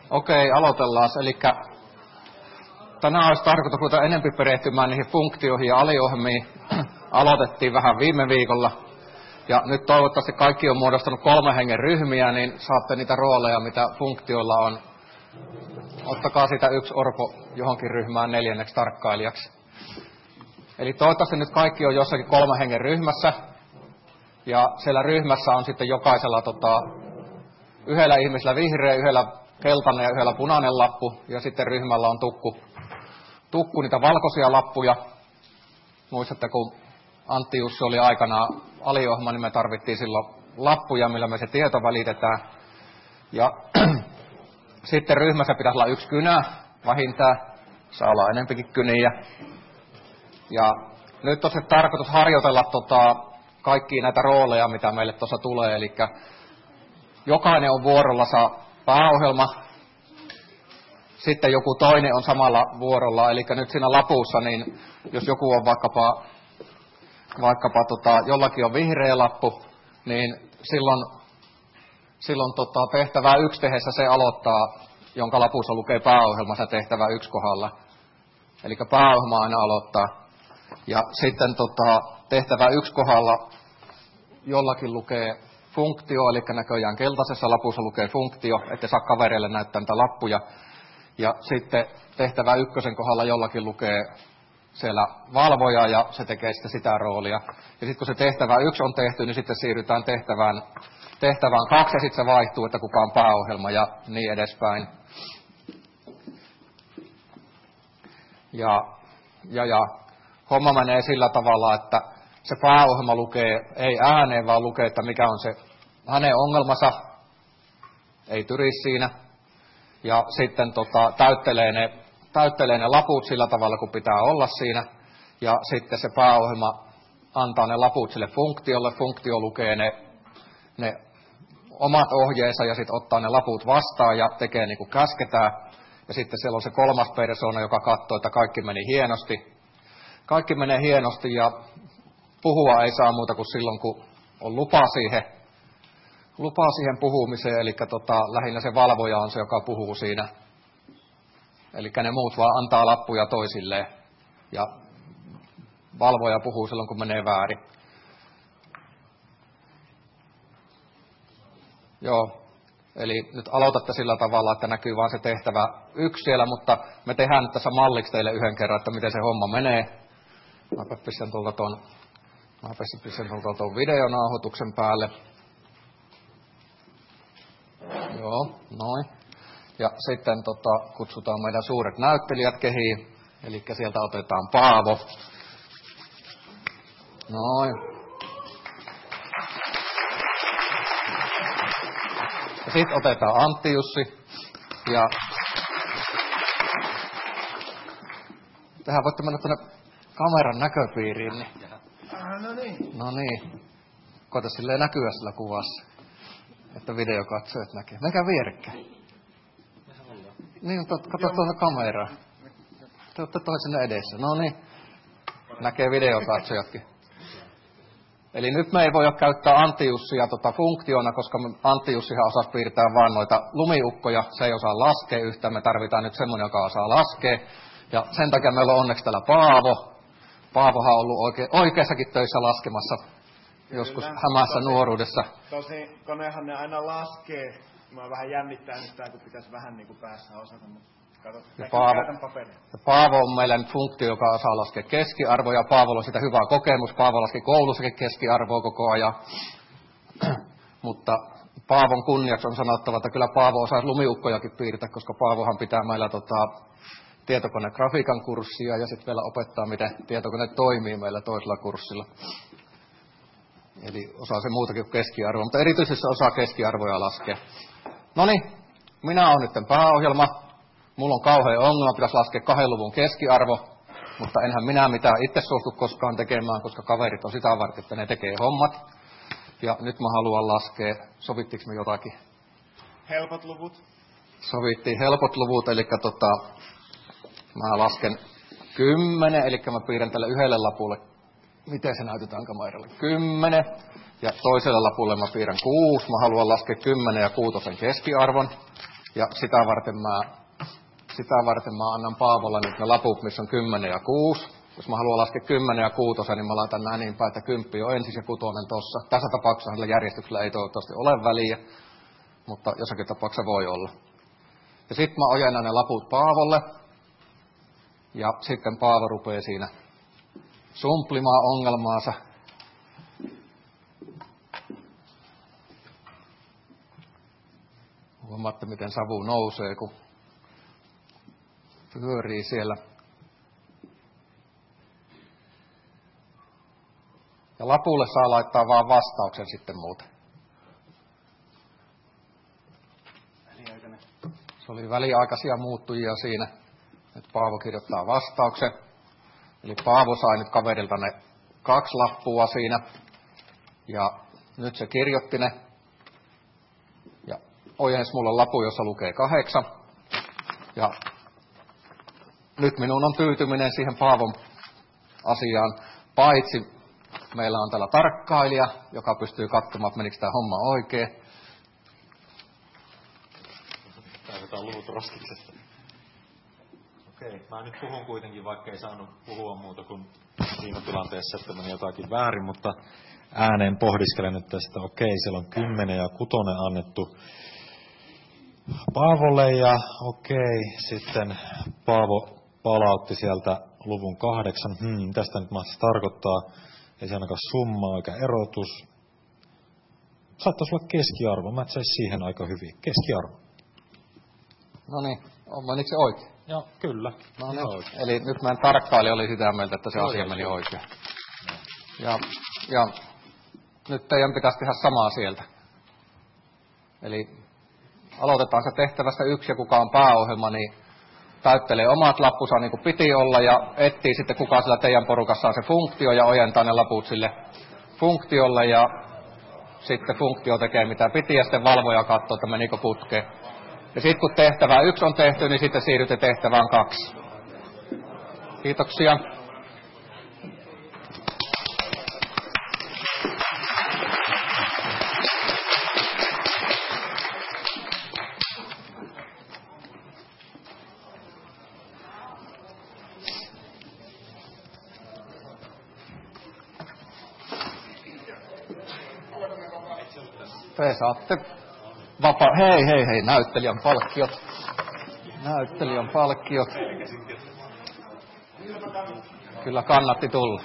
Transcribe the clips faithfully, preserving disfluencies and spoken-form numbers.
Okei, aloitellaan. Eli tänään olisi tarkoitus ruveta enempi perehtymään niihin funktioihin ja aliohjelmiin. Aloitettiin vähän viime viikolla. Ja nyt toivottavasti kaikki on muodostanut kolmen hengen ryhmiä, niin saatte niitä rooleja, mitä funktioilla on. Ottakaa siitä yksi orpo johonkin ryhmään neljänneksi tarkkailijaksi. Eli toivottavasti nyt kaikki on jossakin kolmen hengen ryhmässä. Ja siellä ryhmässä on sitten jokaisella tota, yhdellä ihmisellä vihreä, yhdellä keltainen ja yhdellä punainen lappu. Ja sitten ryhmällä on tukku, tukku niitä valkoisia lappuja. Muistatte, kun Antti Jussi oli aikanaan aliohjelma, niin me tarvittiin silloin lappuja, millä me se tieto välitetään. Ja sitten ryhmässä pitäisi olla yksi kynä vähintään. Saa olla enempikin kyniä. Ja nyt on se tarkoitus harjoitella tota, kaikkia näitä rooleja, mitä meille tuossa tulee. Eli jokainen on vuorolla saa pääohjelma. Sitten joku toinen on samalla vuorolla. Eli nyt siinä lapussa, niin jos joku on vaikkapa, vaikkapa tota, jollakin on vihreä lappu, niin silloin, silloin tota, tehtävää yksi tehdessä se aloittaa, jonka lapussa lukee pääohjelmassa tehtävää yksi kohdalla. Eli pääohjelma aina aloittaa. Ja sitten tota, tehtävä yksi kohdalla jollakin lukee funktio, eli näköjään keltaisessa lapussa lukee funktio, ettei saa kavereille näyttää niitä lappuja. Ja sitten tehtävä ykkösen kohdalla jollakin lukee siellä valvoja ja se tekee sitten sitä roolia. Ja sitten kun se tehtävä yksi on tehty, niin sitten siirrytään tehtävään, tehtävään kaksi ja sitten se vaihtuu, että kuka on pääohjelma ja niin edespäin. Ja, ja, ja homma menee sillä tavalla, että se pääohjelma lukee ei ääneen, vaan lukee, että mikä on se hänen ongelmansa, ei tyri siinä. Ja sitten tota, täyttelee, ne, täyttelee ne laput sillä tavalla, kun pitää olla siinä. Ja sitten se pääohjelma antaa ne laput sille funktiolle. Funktio lukee ne, ne omat ohjeensa ja sitten ottaa ne laput vastaan ja tekee niin kuin käsketään. Ja sitten siellä on se kolmas persoona, joka katsoo, että kaikki meni hienosti. Kaikki menee hienosti ja puhua ei saa muuta kuin silloin, kun on lupa siihen, lupa siihen puhumiseen. Eli tota, lähinnä se valvoja on se, joka puhuu siinä. Eli ne muut vaan antaa lappuja toisilleen. Ja valvoja puhuu silloin, kun menee väärin. Joo. Eli nyt aloitatte sillä tavalla, että näkyy vain se tehtävä yksi siellä, mutta me tehdään nyt tässä malliksi teille yhden kerran, että miten se homma menee. Mä pistän tuolta tuon, mä pistän tuolta tuon videonauhoituksen päälle. Joo, noin. Ja sitten tota, kutsutaan meidän suuret näyttelijät kehiin. Eli sieltä otetaan Paavo. Noin. Ja sitten otetaan Antti Jussi. Ja tähän voitte mennä tuonne kameran näköpiiriin. Niin. No niin. No niin. Koita silleen näkyä sillä kuvassa, että videokatsojat näkee. Menkää vierekkäin. Niin, kato tuonne kameraa. Te olette toisenne edessä. No niin. Näkee videokatsojatkin. Eli nyt me ei voi käyttää Antti Jussia tota funktiona, koska Antti Jussihan osaa piirtää vaan noita lumiukkoja. Se ei osaa laskea yhtään. Me tarvitaan nyt semmoinen, joka osaa laskea. Ja sen takia meillä on onneksi täällä Paavo. Paavohan on ollut oike- oikeassakin töissä laskemassa joskus Kyllä. hämässä nuoruudessa. Tosi konehan ne aina laskee. Mä vähän jännittää nyt tää, kun pitäisi vähän niin kuin päässä osata, mutta kato, ja Paavo, ja Paavo on meillä nyt funktio, joka osaa laskea keskiarvoja. Paavolla on sitä hyvää kokemus. Paavo laski koulussakin keskiarvoa koko ajan. Mutta Paavon kunniaksi on sanottava, että kyllä Paavo osaa lumiukkojakin piirtää, koska Paavohan pitää meillä tota, tietokonegrafiikan kurssia ja sitten vielä opettaa, miten tietokone toimii meillä toisella kurssilla. Eli osaa se muutakin kuin keskiarvoa, mutta erityisesti osaa keskiarvoja laskea. Noniin, minä olen nyt pääohjelma. Mulla on kauhean ongelma, pitäisi laskea kahden luvun keskiarvo, mutta enhän minä mitään itse suostu koskaan tekemään, koska kaverit on sitä varten, että ne tekee hommat. Ja nyt mä haluan laskea, sovittiinko me jotakin? Helpot luvut. Sovittiin helpot luvut, eli tota, mä lasken kymmenen, eli mä piirrän tälle yhdelle lapulle, miten se näytetään kameralle, kymmenen. Ja toiselle lapulle mä piirrän kuusi, mä haluan laskea kymmenen ja kuutosen keskiarvon. Ja sitä varten mä, sitä varten mä annan Paavolle nyt ne laput, missä on kymmenen ja kuusi. Jos mä haluan laskea kymmenen ja kuutosen, niin mä laitan näin niin päin, että kymppi on ensin ja kutonen tossa. Tässä tapauksessa sillä järjestyksellä ei toivottavasti ole väliä, mutta jossakin tapauksessa voi olla. Ja sitten mä ojennan ne laput Paavolle. Ja sitten Paavo rupeaa siinä sumplimaan ongelmaansa. Huomaatte, miten savu nousee, kun pyörii siellä. Ja lapulle saa laittaa vaan vastauksen sitten muuten. Väliaikainen. Se oli väliaikaisia muuttujia siinä. Nyt Paavo kirjoittaa vastauksen. Eli Paavo sai nyt kaverilta ne kaksi lappua siinä. Ja nyt se kirjoitti ne. Ja ojensi mulle lapu, jossa lukee kahdeksan. Ja nyt minun on tyytyminen siihen Paavon asiaan. Paitsi meillä on täällä tarkkailija, joka pystyy katsomaan, että menikö tämä homma oikein. Päivätään luvut roskiksesta. Okei, mä nyt puhun kuitenkin, vaikka ei saanut puhua muuta kuin siinä tilanteessa, että meni jotakin väärin, mutta ääneen pohdiskelen nyt tästä. Okei, siellä on kymmenen ja kutonen annettu Paavolle ja okei, sitten Paavo palautti sieltä luvun kahdeksan. Hmm, tästä nyt mahtaisi tarkoittaa, ei se ainakaan summa eikä erotus. Saattaisi olla keskiarvo, mä etsäisin siihen aika hyvin. Keskiarvo. No niin, menikö se oikein? Joo, kyllä. No niin. Eli nyt meidän tarkkailija oli sitä mieltä, että se asia meni oikein. Ja, ja nyt teidän pitäisi tehdä samaa sieltä. Eli aloitetaan se tehtävästä yksi, ja kuka on pääohjelma, niin täyttelee omat lappunsa niin kuin piti olla, ja etsii sitten kuka sillä teidän porukassa on se funktio, ja ojentaa ne laput sille funktiolle, ja sitten funktio tekee mitä piti, ja sitten valvoja katsoo, että menikö putkeen. Ja sitten kun tehtävä yksi on tehty, niin sitten siirrytte tehtävään kaksi. Kiitoksia. Te saatte vapaa... Hei, hei, hei, näyttelijän palkkiot. Näyttelijän palkkiot. Kyllä kannatti tulla.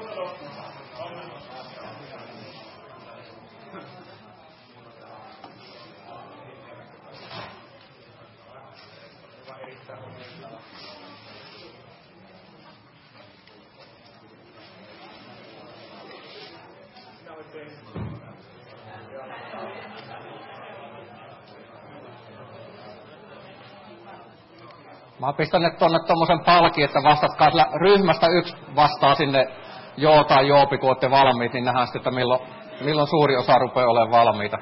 Mä pistän nyt tonne tommosen palkin, että vastatkaa ryhmästä yksi vastaa sinne joo tai joopi, kun olette valmiit, niin nähdään sitten, että milloin, milloin suuri osa rupeaa olemaan valmiita.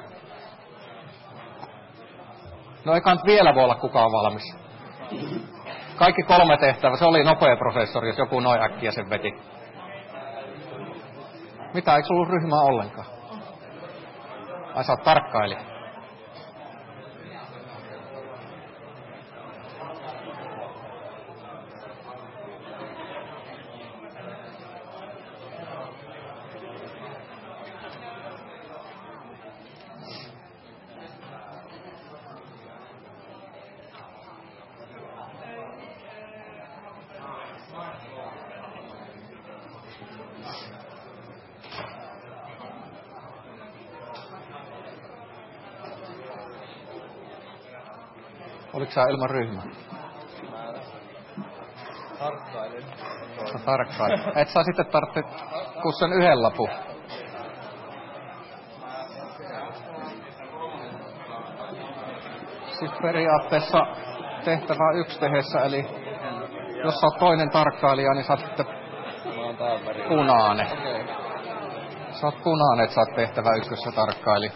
No eikä nyt vielä voi olla kukaan valmis. Kaikki kolme tehtävää, se oli nopea prosessori, jos joku noin äkkiä sen veti. Mitä, eikö ollut ryhmää ollenkaan? Ai sä oot tarkkailija. Oliko sä ilman ryhmää? Tarkkailen. Sä tarkkailen. Et sä sitten tarvitse kuin sen yhden lapun. Siis periaatteessa tehtävää yksi tehdessä, eli jos sä oot toinen tarkkailija, niin sä oot sitten punainen. Sä oot punainen, että sä oot tehtävä ykkössä tarkkailija.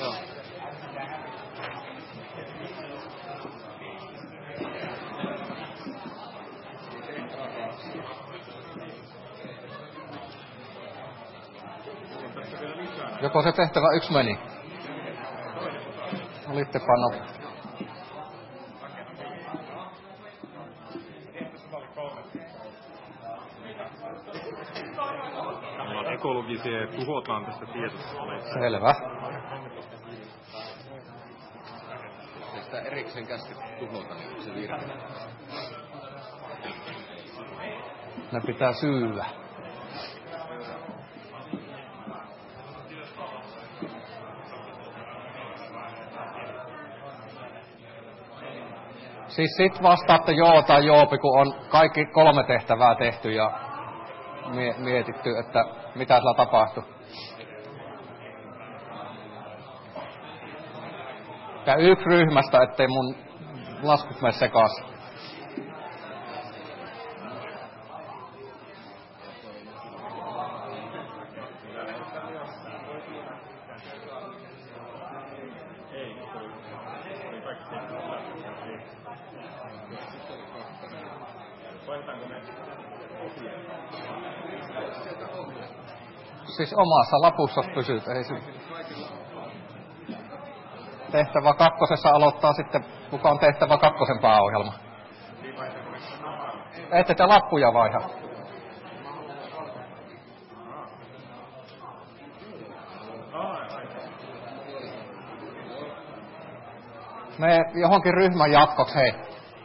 Joko se tehtävä yksi meni? Olitte pano. ekologisia tuhotaan tästä tietokoneesta. Selvä. Ei sitä erikseen käske tuhota, niin se virhe. Ne pitää syyä. Siis sit vastaatte joo tai joopi, kun on kaikki kolme tehtävää tehty ja mie- mietitty, että mitä sillä tapahtuu. Ja yksi ryhmästä, ettei mun laskut mene sekaisin. Siis omassa lapussa pysyt, ei se. Tehtävä kakkosessa aloittaa sitten, kuka on tehtävä kakkosen pääohjelma. Ette te lappuja vaiha. Me johonkin ryhmän jatkoksi, hei.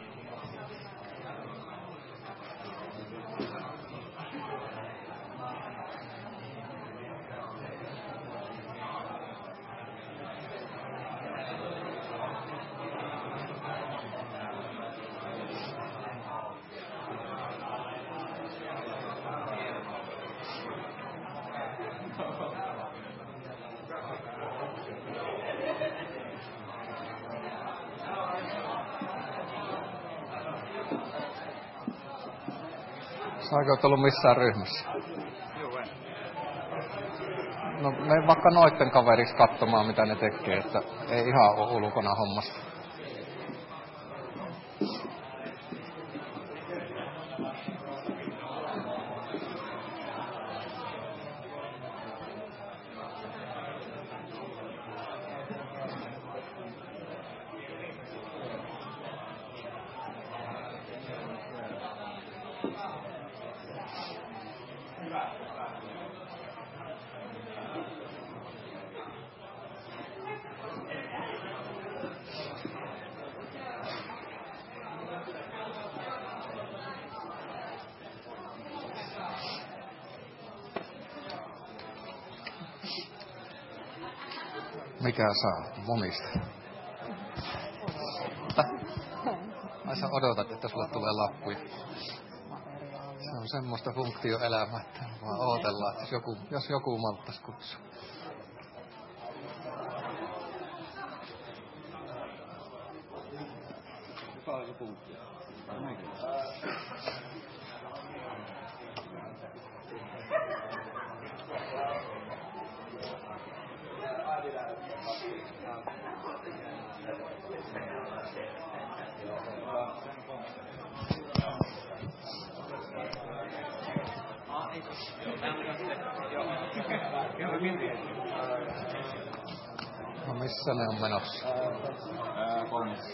Saanko oot ollut missään ryhmässä? No me vaikka noitten kaveriksi katsomaan mitä ne tekee, että ei ihan ole ulkona hommasta. Mikä saa monista? Ai sä odotat, että sulle tulee lappuja. Se on semmoista funktioelämää, että vaan ootellaan, että jos joku, jos joku malttais kutsua. Kuka on se funktio? No missä ne on menossa? Ää, kolmas.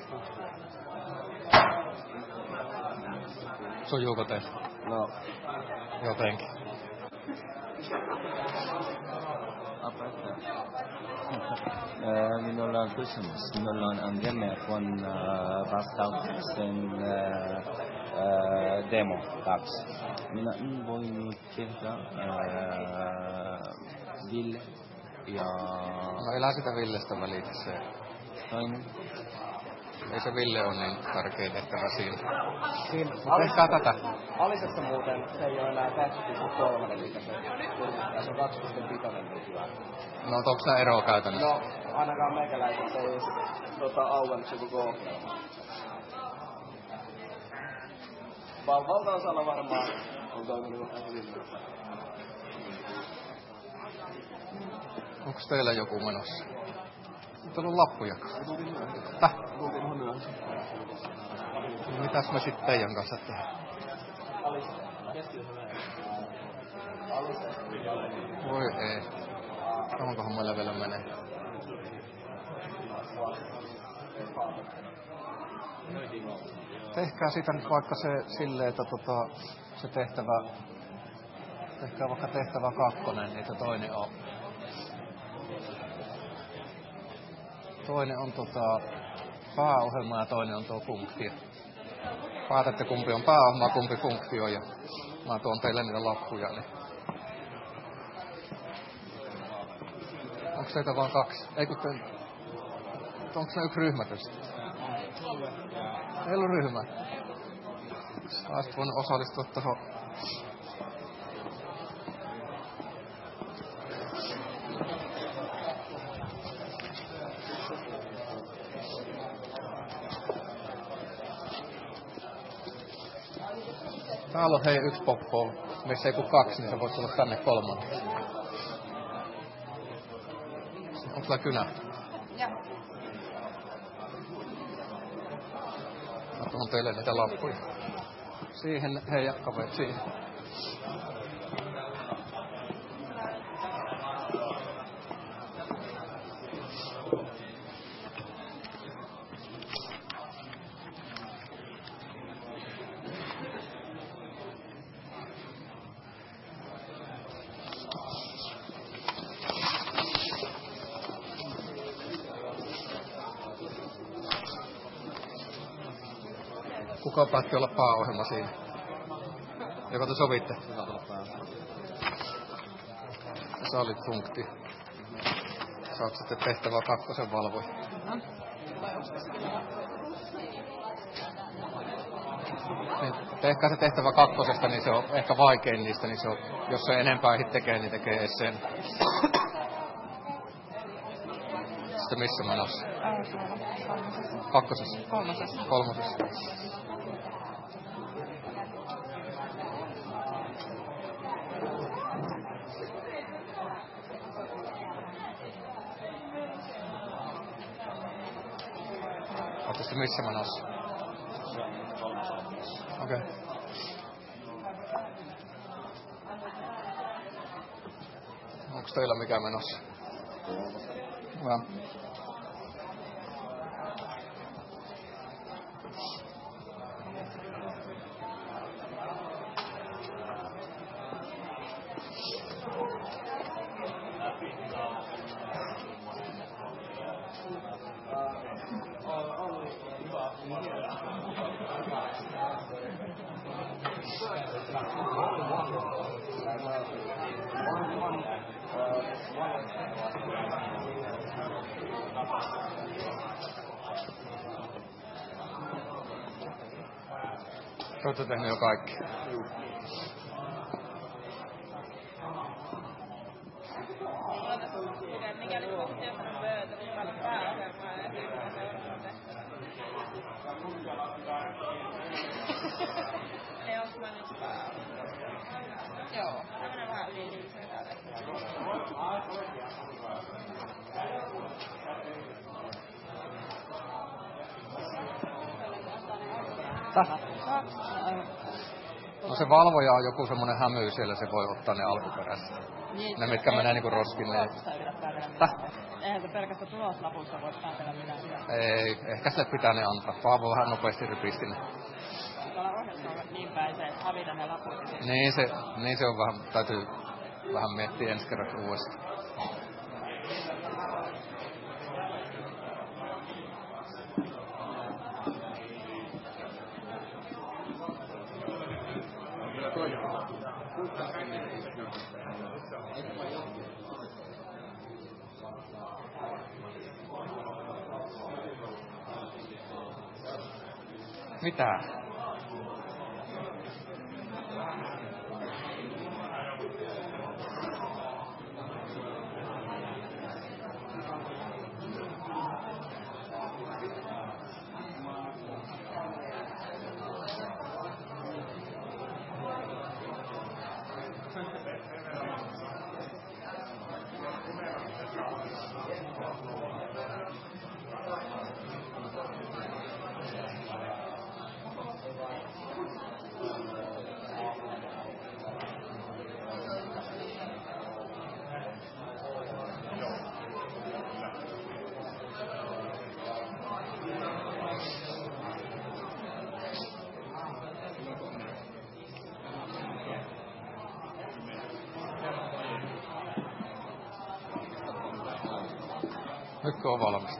Sujuuko teille? No. Jotenkin. Minulla on kysymys. Minulla on Angeme on vastaus sen demo kaksi. Minä en voi nyt tehdä Ville ja... No elää sitä Villestä välitä se. Toinen. Ei se Ville ole niin tärkeä tehtävä siinä. Siinä Tehkää tätä. Alisessa muuten se ei ole enää kaksi pilkku kolme, eli se, se on kaksi pilkku viisi nykyään. No onko se eroa käytännössä? No, ainakaan meikäläiset ei tota, auennut se koko ohjelma. Vaan valtaosalla varmaan on toiminut vähän hyvin. Onko teillä joku menossa? Ei tullut lappujakaan. Täh? No mitäs me sitten teidän kanssa tehdään? Voi ei. Onkohan meillä vielä menee? Tehkää siitä nyt vaikka se silleen, että tota, se tehtävä Tehkää vaikka tehtävä kakkonen, niin se toinen on. Toinen on tota pääohjelma ja toinen on tuo funktio. Päätätte kumpi on pääohjelma, kumpi funktio ja mä tuon teille niitä lappuja. Niin. Onko teitä vaan kaksi? Ei kun te... Onko se yksi ryhmä tästä? Ei ollut ryhmä. Olisit voinut osallistua tuohon. Täällä on hei yksi poppo, missä ei kun kaksi, niin sä voit tulla tänne kolmannen. Onko sulla kynä? Joo. Mä tuon teille niitä lappuja. Siihen, hei ja kaveet, siihen. Kuka päätti olla pääohjelma siinä? Joko te sovitte? Sä olit funktio. Sä oot sitten tehtävä kakkosen valvoja. Niin, tehkää se tehtävä kakkosesta, niin se on ehkä vaikein niistä, niin se on, jos se enempää hit tekee, niin tekee edes sen. Sitten missä menossa? Kakkosessa. Kolmosessa. Kolmosessa. Oletko sitten missä menossa? Okei. Okay. Onko teillä mikä menossa? Hyvä. Oletko tehnyt jo kaikki? Joo. Tämmönen vähän yli liikaa täällä. No se valvoja on joku semmonen hämy siellä, se voi ottaa ne alkuperäiset. Niin, ne mitkä menee niinku roskille. Eihän se pelkästään tuloslapuista voi päätellä mitään sitä. Ei, ehkä se pitää ne antaa. Paavo vähän nopeasti rypisti ne. Tuolla ohjelma on niin päin se, että havita ne laput. Niin se, niin se on vähän, täytyy vähän miettiä ensi kerran uudestaan. Mitä? Nytkö on valmista?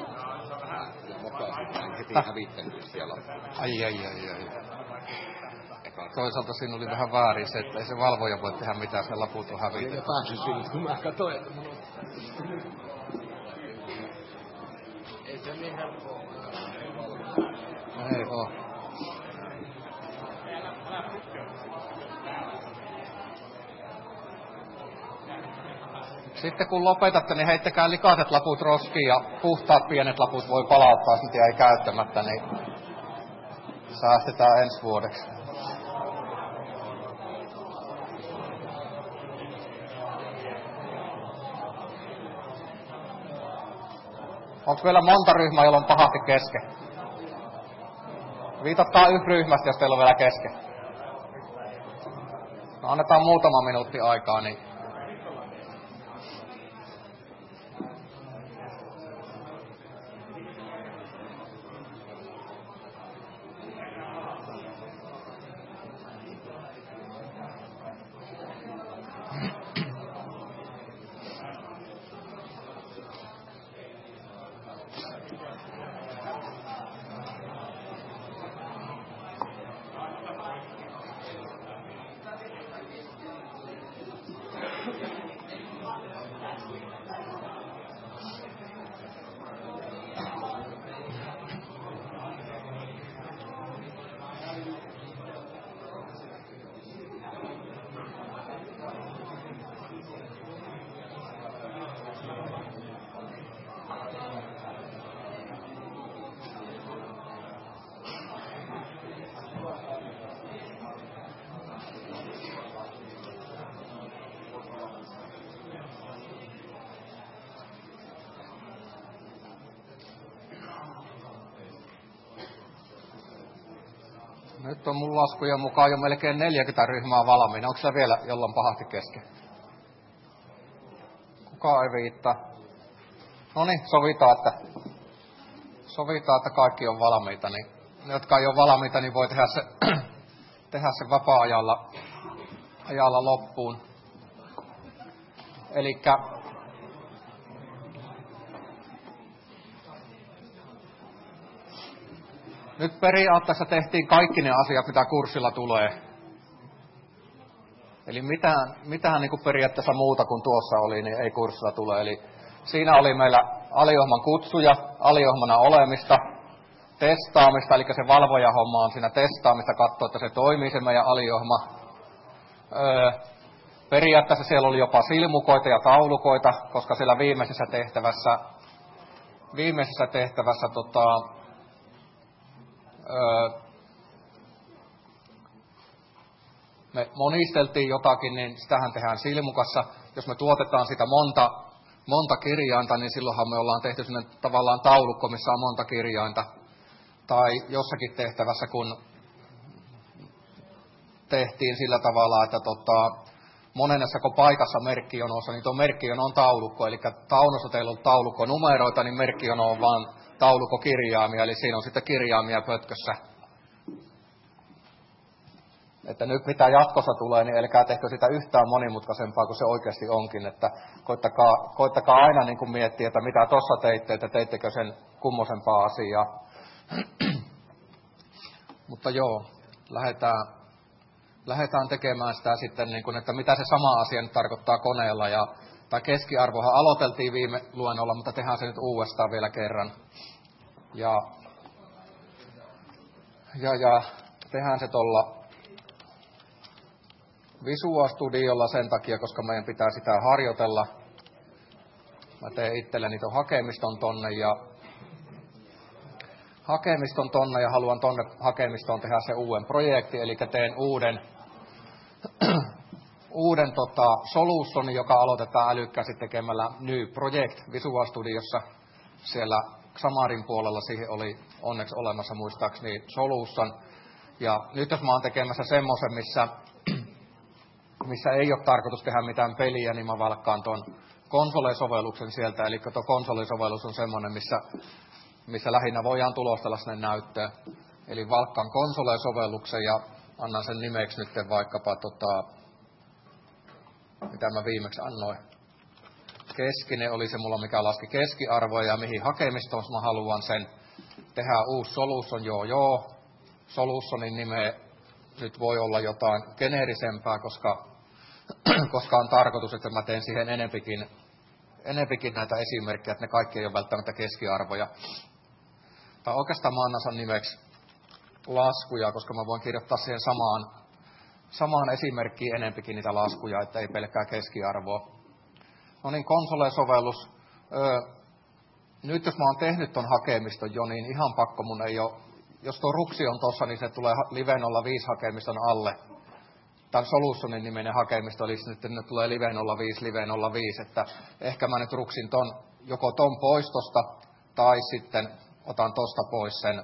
Heti hävittänyt siellä. Ai, ai, ai, ai. Toisaalta siinä oli vähän väärin se, että ei se valvoja voi tehdä mitään, se laput on hävitetty. Ei päässyt sinne, kun mä katsoin, että mun... Ei se niin helppoa. Ei oo. Sitten kun lopetatte, niin heittäkää likaiset laput roskiin ja puhtaat pienet laput voi palauttaa, jos niitä jäi käyttämättä, niin säästetään ensi vuodeksi. Onko vielä monta ryhmää, jolla on pahasti kesken? Viitatkaa yksi ryhmästä, jos teillä on vielä kesken. No, annetaan muutama minuutti aikaa, niin... Nyt on mun laskujen mukaan jo melkein neljäkymmentä ryhmää valmiina. Onko se vielä jollain pahasti kesken? Kukaan ei viittaa. No niin, sovitaan, että, sovitaan, että kaikki on valmiita. Niin ne, jotka ei ole valmiita, niin voi tehdä se, tehdä se vapaa-ajalla ajalla loppuun. Elikkä nyt periaatteessa tehtiin kaikki ne asiat, mitä kurssilla tulee. Eli mitään, mitään niin kuin periaatteessa muuta kuin tuossa oli, niin ei kurssilla tule. Eli siinä oli meillä aliohman kutsuja, aliohmana olemista, testaamista, eli se valvojahomma on siinä testaamista, katsoa, että se toimii se meidän aliohma. Öö, periaatteessa siellä oli jopa silmukoita ja taulukoita, koska siellä viimeisessä tehtävässä, viimeisessä tehtävässä tota, me monisteltiin jotakin, niin sitähän tehdään silmukassa. Jos me tuotetaan sitä monta, monta kirjainta, niin silloinhan me ollaan tehty sellainen tavallaan taulukko, missä on monta kirjainta. Tai jossakin tehtävässä, kun tehtiin sillä tavalla, että tota, monennessako paikassa merkkijonossa, niin tuo merkkijono on taulukko. Eli taunossa teillä on taulukko numeroita, niin merkkijono on vaan taulukkokirjaamia, eli siinä on sitten kirjaamia pötkössä. Että nyt mitä jatkossa tulee, niin älkää tehkö sitä yhtään monimutkaisempaa kuin se oikeasti onkin. Että koittakaa, koittakaa aina niin kuin miettiä, että mitä tuossa teitte, että teittekö sen kummosempaa asiaa. Mutta joo, lähdetään, lähdetään tekemään sitä sitten, niin kuin, että mitä se sama asia nyt tarkoittaa koneella. Ja, tai keskiarvohan aloiteltiin viime luennolla, mutta tehdään se nyt uudestaan vielä kerran. Ja, ja, ja tehdään se tuolla Visual Studiolla sen takia, koska meidän pitää sitä harjoitella. Mä teen itselleni ton hakemiston tonne ja hakemiston tonne ja haluan tonne hakemistoon tehdä se uuden projekti, eli teen uuden uuden tota, solutionin, joka aloitetaan älykkäästi tekemällä New Project Visual Studiossa. Siellä Xamarin puolella siihen oli onneksi olemassa muistaakseni solution. Ja nyt jos mä oon tekemässä semmoisen, missä, missä ei ole tarkoitus tehdä mitään peliä, niin mä valkkaan ton konsole-sovelluksen sieltä. Eli tuo konsolisovellus on semmoinen, missä, missä lähinnä voidaan tulostella sinne näyttöön. Eli valkkaan konsole-sovelluksen ja annan sen nimeksi nyt vaikkapa, tota, mitä mä viimeksi annoin, G keskinen oli se mulla, mikä laski keskiarvoja ja mihin hakemistoon mä haluan sen. Tehdään uusi solution, joo joo. Solutionin nimeä nyt voi olla jotain geneerisempää, koska, koska on tarkoitus, että mä teen siihen enempikin, enempikin näitä esimerkkejä, että ne kaikki ei ole välttämättä keskiarvoja. Tai oikeastaan mä annan sen nimeksi laskuja, koska mä voin kirjoittaa siihen samaan, samaan esimerkkiin enempikin niitä laskuja, että ei pelkkää keskiarvoa. No niin, Console-sovellus. Öö, nyt jos mä oon tehnyt ton hakemiston jo, niin ihan pakko mun ei ole, jos tuo ruksi on tossa, niin se tulee Live nolla viisi hakemiston alle. Tämän Solutionin niminen hakemisto, eli nyt ne tulee Live nolla viisi, Live nolla viisi, että ehkä mä nyt ruksin ton, joko ton pois tosta, tai sitten otan tosta pois sen.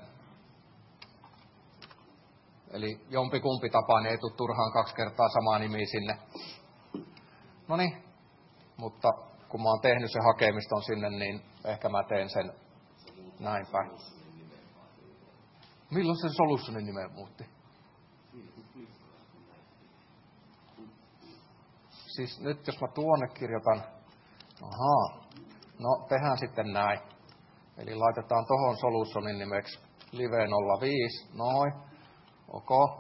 Eli jompikumpi tapa, niin ei tule turhaan kaksi kertaa samaa nimiä sinne. Noniin, mutta kun mä oon tehnyt sen hakemiston sinne, niin ehkä mä teen sen näin päin. Milloin sen Solutionin nimen muutti? Siis nyt jos mä tuonne kirjoitan, ahaa, no tehdään sitten näin. Eli laitetaan tohon Solutionin nimeksi Live nolla viisi, noin, ok.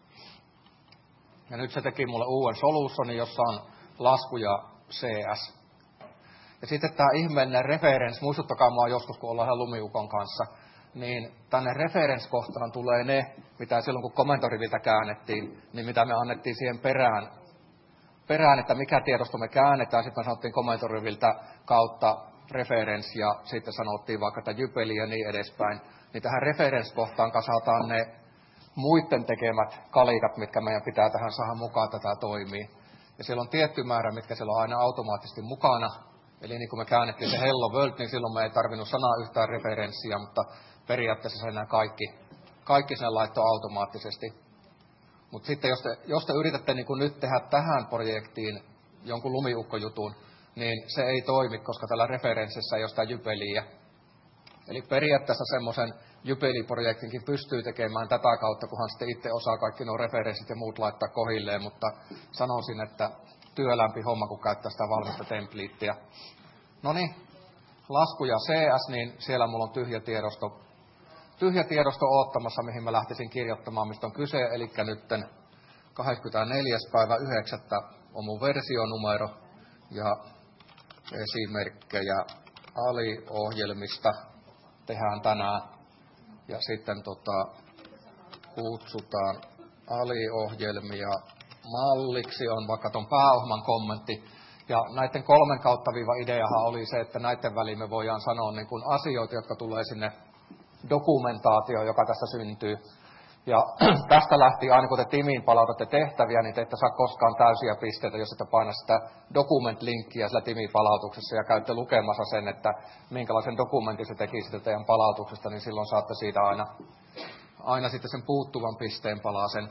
Ja nyt se teki mulle uuden Solutionin, jossa on lasku ja C S. Ja sitten tämä ihmeellinen reference, muistuttakaa mua joskus, kun ollaan Lumiukon kanssa, niin tänne reference-kohtaan tulee ne, mitä silloin kun komentoriviltä käännettiin, niin mitä me annettiin siihen perään, perään, että mikä tiedosto me käännetään, sitten me sanottiin komentoriviltä kautta reference ja sitten sanottiin vaikka että jypeli ja niin edespäin, niin tähän reference-kohtaan kasataan ne muiden tekemät kalikat, mitkä meidän pitää tähän saada mukaan, tätä toimii. Ja siellä on tietty määrä, mitkä siellä on aina automaattisesti mukana. Eli niin kuin me käännettiin se Hello World, niin silloin me ei tarvinnut sanaa yhtään referenssiä, mutta periaatteessa se enää kaikki, kaikki sen laittoi automaattisesti. Mutta sitten jos te, jos te yritätte niin kuin nyt tehdä tähän projektiin jonkun lumiukkojutun, niin se ei toimi, koska tällä referenssissä ei ole sitä jypeliä. Eli periaatteessa semmoisen jypeliprojektinkin pystyy tekemään tätä kautta, kunhan sitten itse osaa kaikki nuo referenssit ja muut laittaa kohilleen, mutta sanoisin, että työlämpi homma, kun käyttää sitä valmista templiittiä. No niin, lasku ja C S, niin siellä mulla on tyhjä tiedosto, tyhjä tiedosto oottamassa, mihin mä lähtisin kirjoittamaan, mistä on kyse, eli nytten kahdeskymmenesneljäs päivä yhdeksättä on mun versionumero ja esimerkkejä aliohjelmista tehdään tänään. Ja sitten tota, kutsutaan aliohjelmia malliksi, on vaikka ton pääohjelman kommentti. Ja näiden kolmen kautta viiva ideahan oli se, että näiden väliin me voidaan sanoa niin kuin asioita, jotka tulee sinne dokumentaatioon, joka tässä syntyy. Ja tästä lähti, aina kun te timiin palautatte tehtäviä, niin te ette saa koskaan täysiä pisteitä, jos ette paina sitä document-linkkiä sillä timipalautuksessa ja käytte lukemassa sen, että minkälaisen dokumentin se teki sitä teidän palautuksesta, niin silloin saatte siitä aina, aina sitten sen puuttuvan pisteen palasen.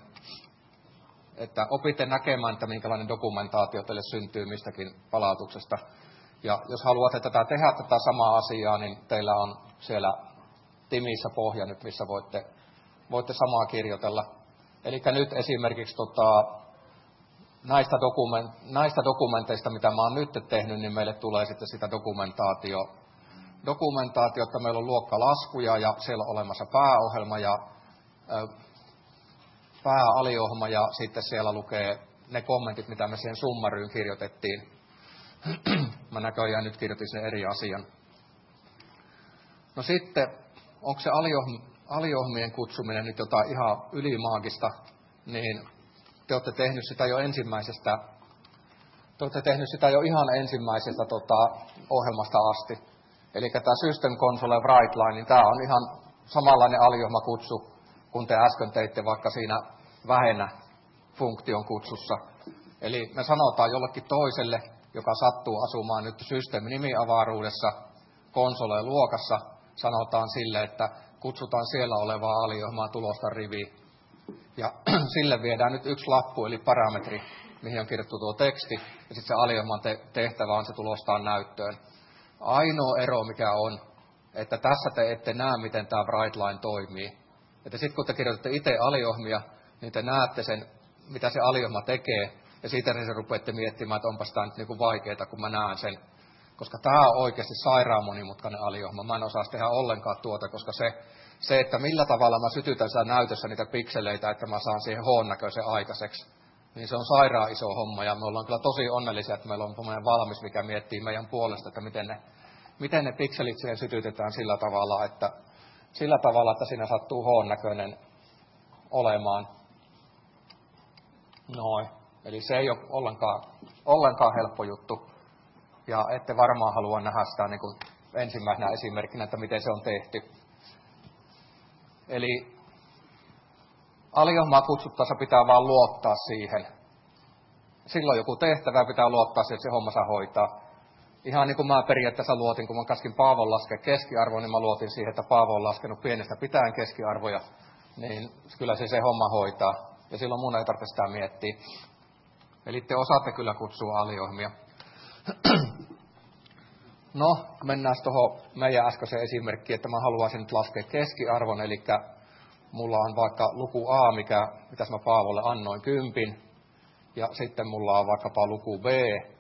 Että opitte näkemään, että minkälainen dokumentaatio teille syntyy mistäkin palautuksesta. Ja jos haluatte tätä tehdä tätä samaa asiaa, niin teillä on siellä timissä pohja nyt, missä voitte Voitte samaa kirjoitella. Eli nyt esimerkiksi tota, näistä, dokument, näistä dokumenteista, mitä mä oon nyt tehnyt, niin meille tulee sitten sitä dokumentaatio. Dokumentaatiota, meillä on luokkalaskuja ja siellä on olemassa pääohjelma ja ö, pääaliohjelma ja sitten siellä lukee ne kommentit, mitä me siihen summaryyn kirjoitettiin. Mä näköjään nyt kirjoitin sen eri asian. No sitten, onko se aliohjelma? aliohjelmien kutsuminen nyt jotain ihan ylimaagista, niin te olette tehnyt sitä jo ensimmäisestä, te olette tehnyt sitä jo ihan ensimmäisestä tota, ohjelmasta asti. Eli tämä System Console Write Line, niin tämä on ihan samanlainen aliohjelmakutsu, kun te äsken teitte vaikka siinä vähennä funktion kutsussa. Eli me sanotaan jollekin toiselle, joka sattuu asumaan nyt System-nimiavaruudessa, konsoleen luokassa, sanotaan sille, että kutsutaan siellä olevaa aliohjelmaa tulosta riviin. Ja sille viedään nyt yksi lappu, eli parametri, mihin on kirjattu tuo teksti, ja sitten se aliohjelman te- tehtävä on se tulostaa näyttöön. Ainoa ero, mikä on, että tässä te ette näe, miten tämä WriteLine toimii. Että sitten kun te kirjoitatte itse aliohjelmia, niin te näette sen, mitä se aliohjelma tekee, ja siitä se rupeatte miettimään, että onpas tämä nyt niinku vaikeaa, kun mä näen sen. koska tämä on oikeasti sairaan monimutkainen aliohjelma. Mä en osaa tehdä ollenkaan tuota, koska se, se, että millä tavalla mä sytytän siellä näytössä niitä pikseleitä, että mä saan siihen H-näköisen aikaiseksi, niin se on sairaan iso homma, ja me ollaan kyllä tosi onnellisia, että meillä on meidän valmis, mikä miettii meidän puolesta, että miten ne, miten ne pikselit siihen sytytetään sillä tavalla, että, sillä tavalla, että siinä sattuu H-näköinen olemaan. Noin. Eli se ei ole ollenkaan, ollenkaan helppo juttu, ja ette varmaan halua nähdä sitä niin kuin ensimmäisenä esimerkkinä, että miten se on tehty. Eli aliohjelmaa kutsuttaessa pitää vaan luottaa siihen. Silloin joku tehtävä pitää luottaa siihen, että se homma saa hoitaa. Ihan niin kuin mä periaatteessa luotin, kun mä käskin Paavon laskea keskiarvoa, niin mä luotin siihen, että Paavo on laskenut pienestä pitäen keskiarvoja, niin kyllä se se homma hoitaa. Ja silloin mun ei tarvitse sitä miettiä. Eli te osaatte kyllä kutsua aliohjelmia. No, mennään tuohon meidän äskeiseen esimerkkiin, että mä haluaisin nyt laskea keskiarvon, eli mulla on vaikka luku A, mikä, mitäs mä Paavolle annoin kympin, ja sitten mulla on vaikkapa luku B,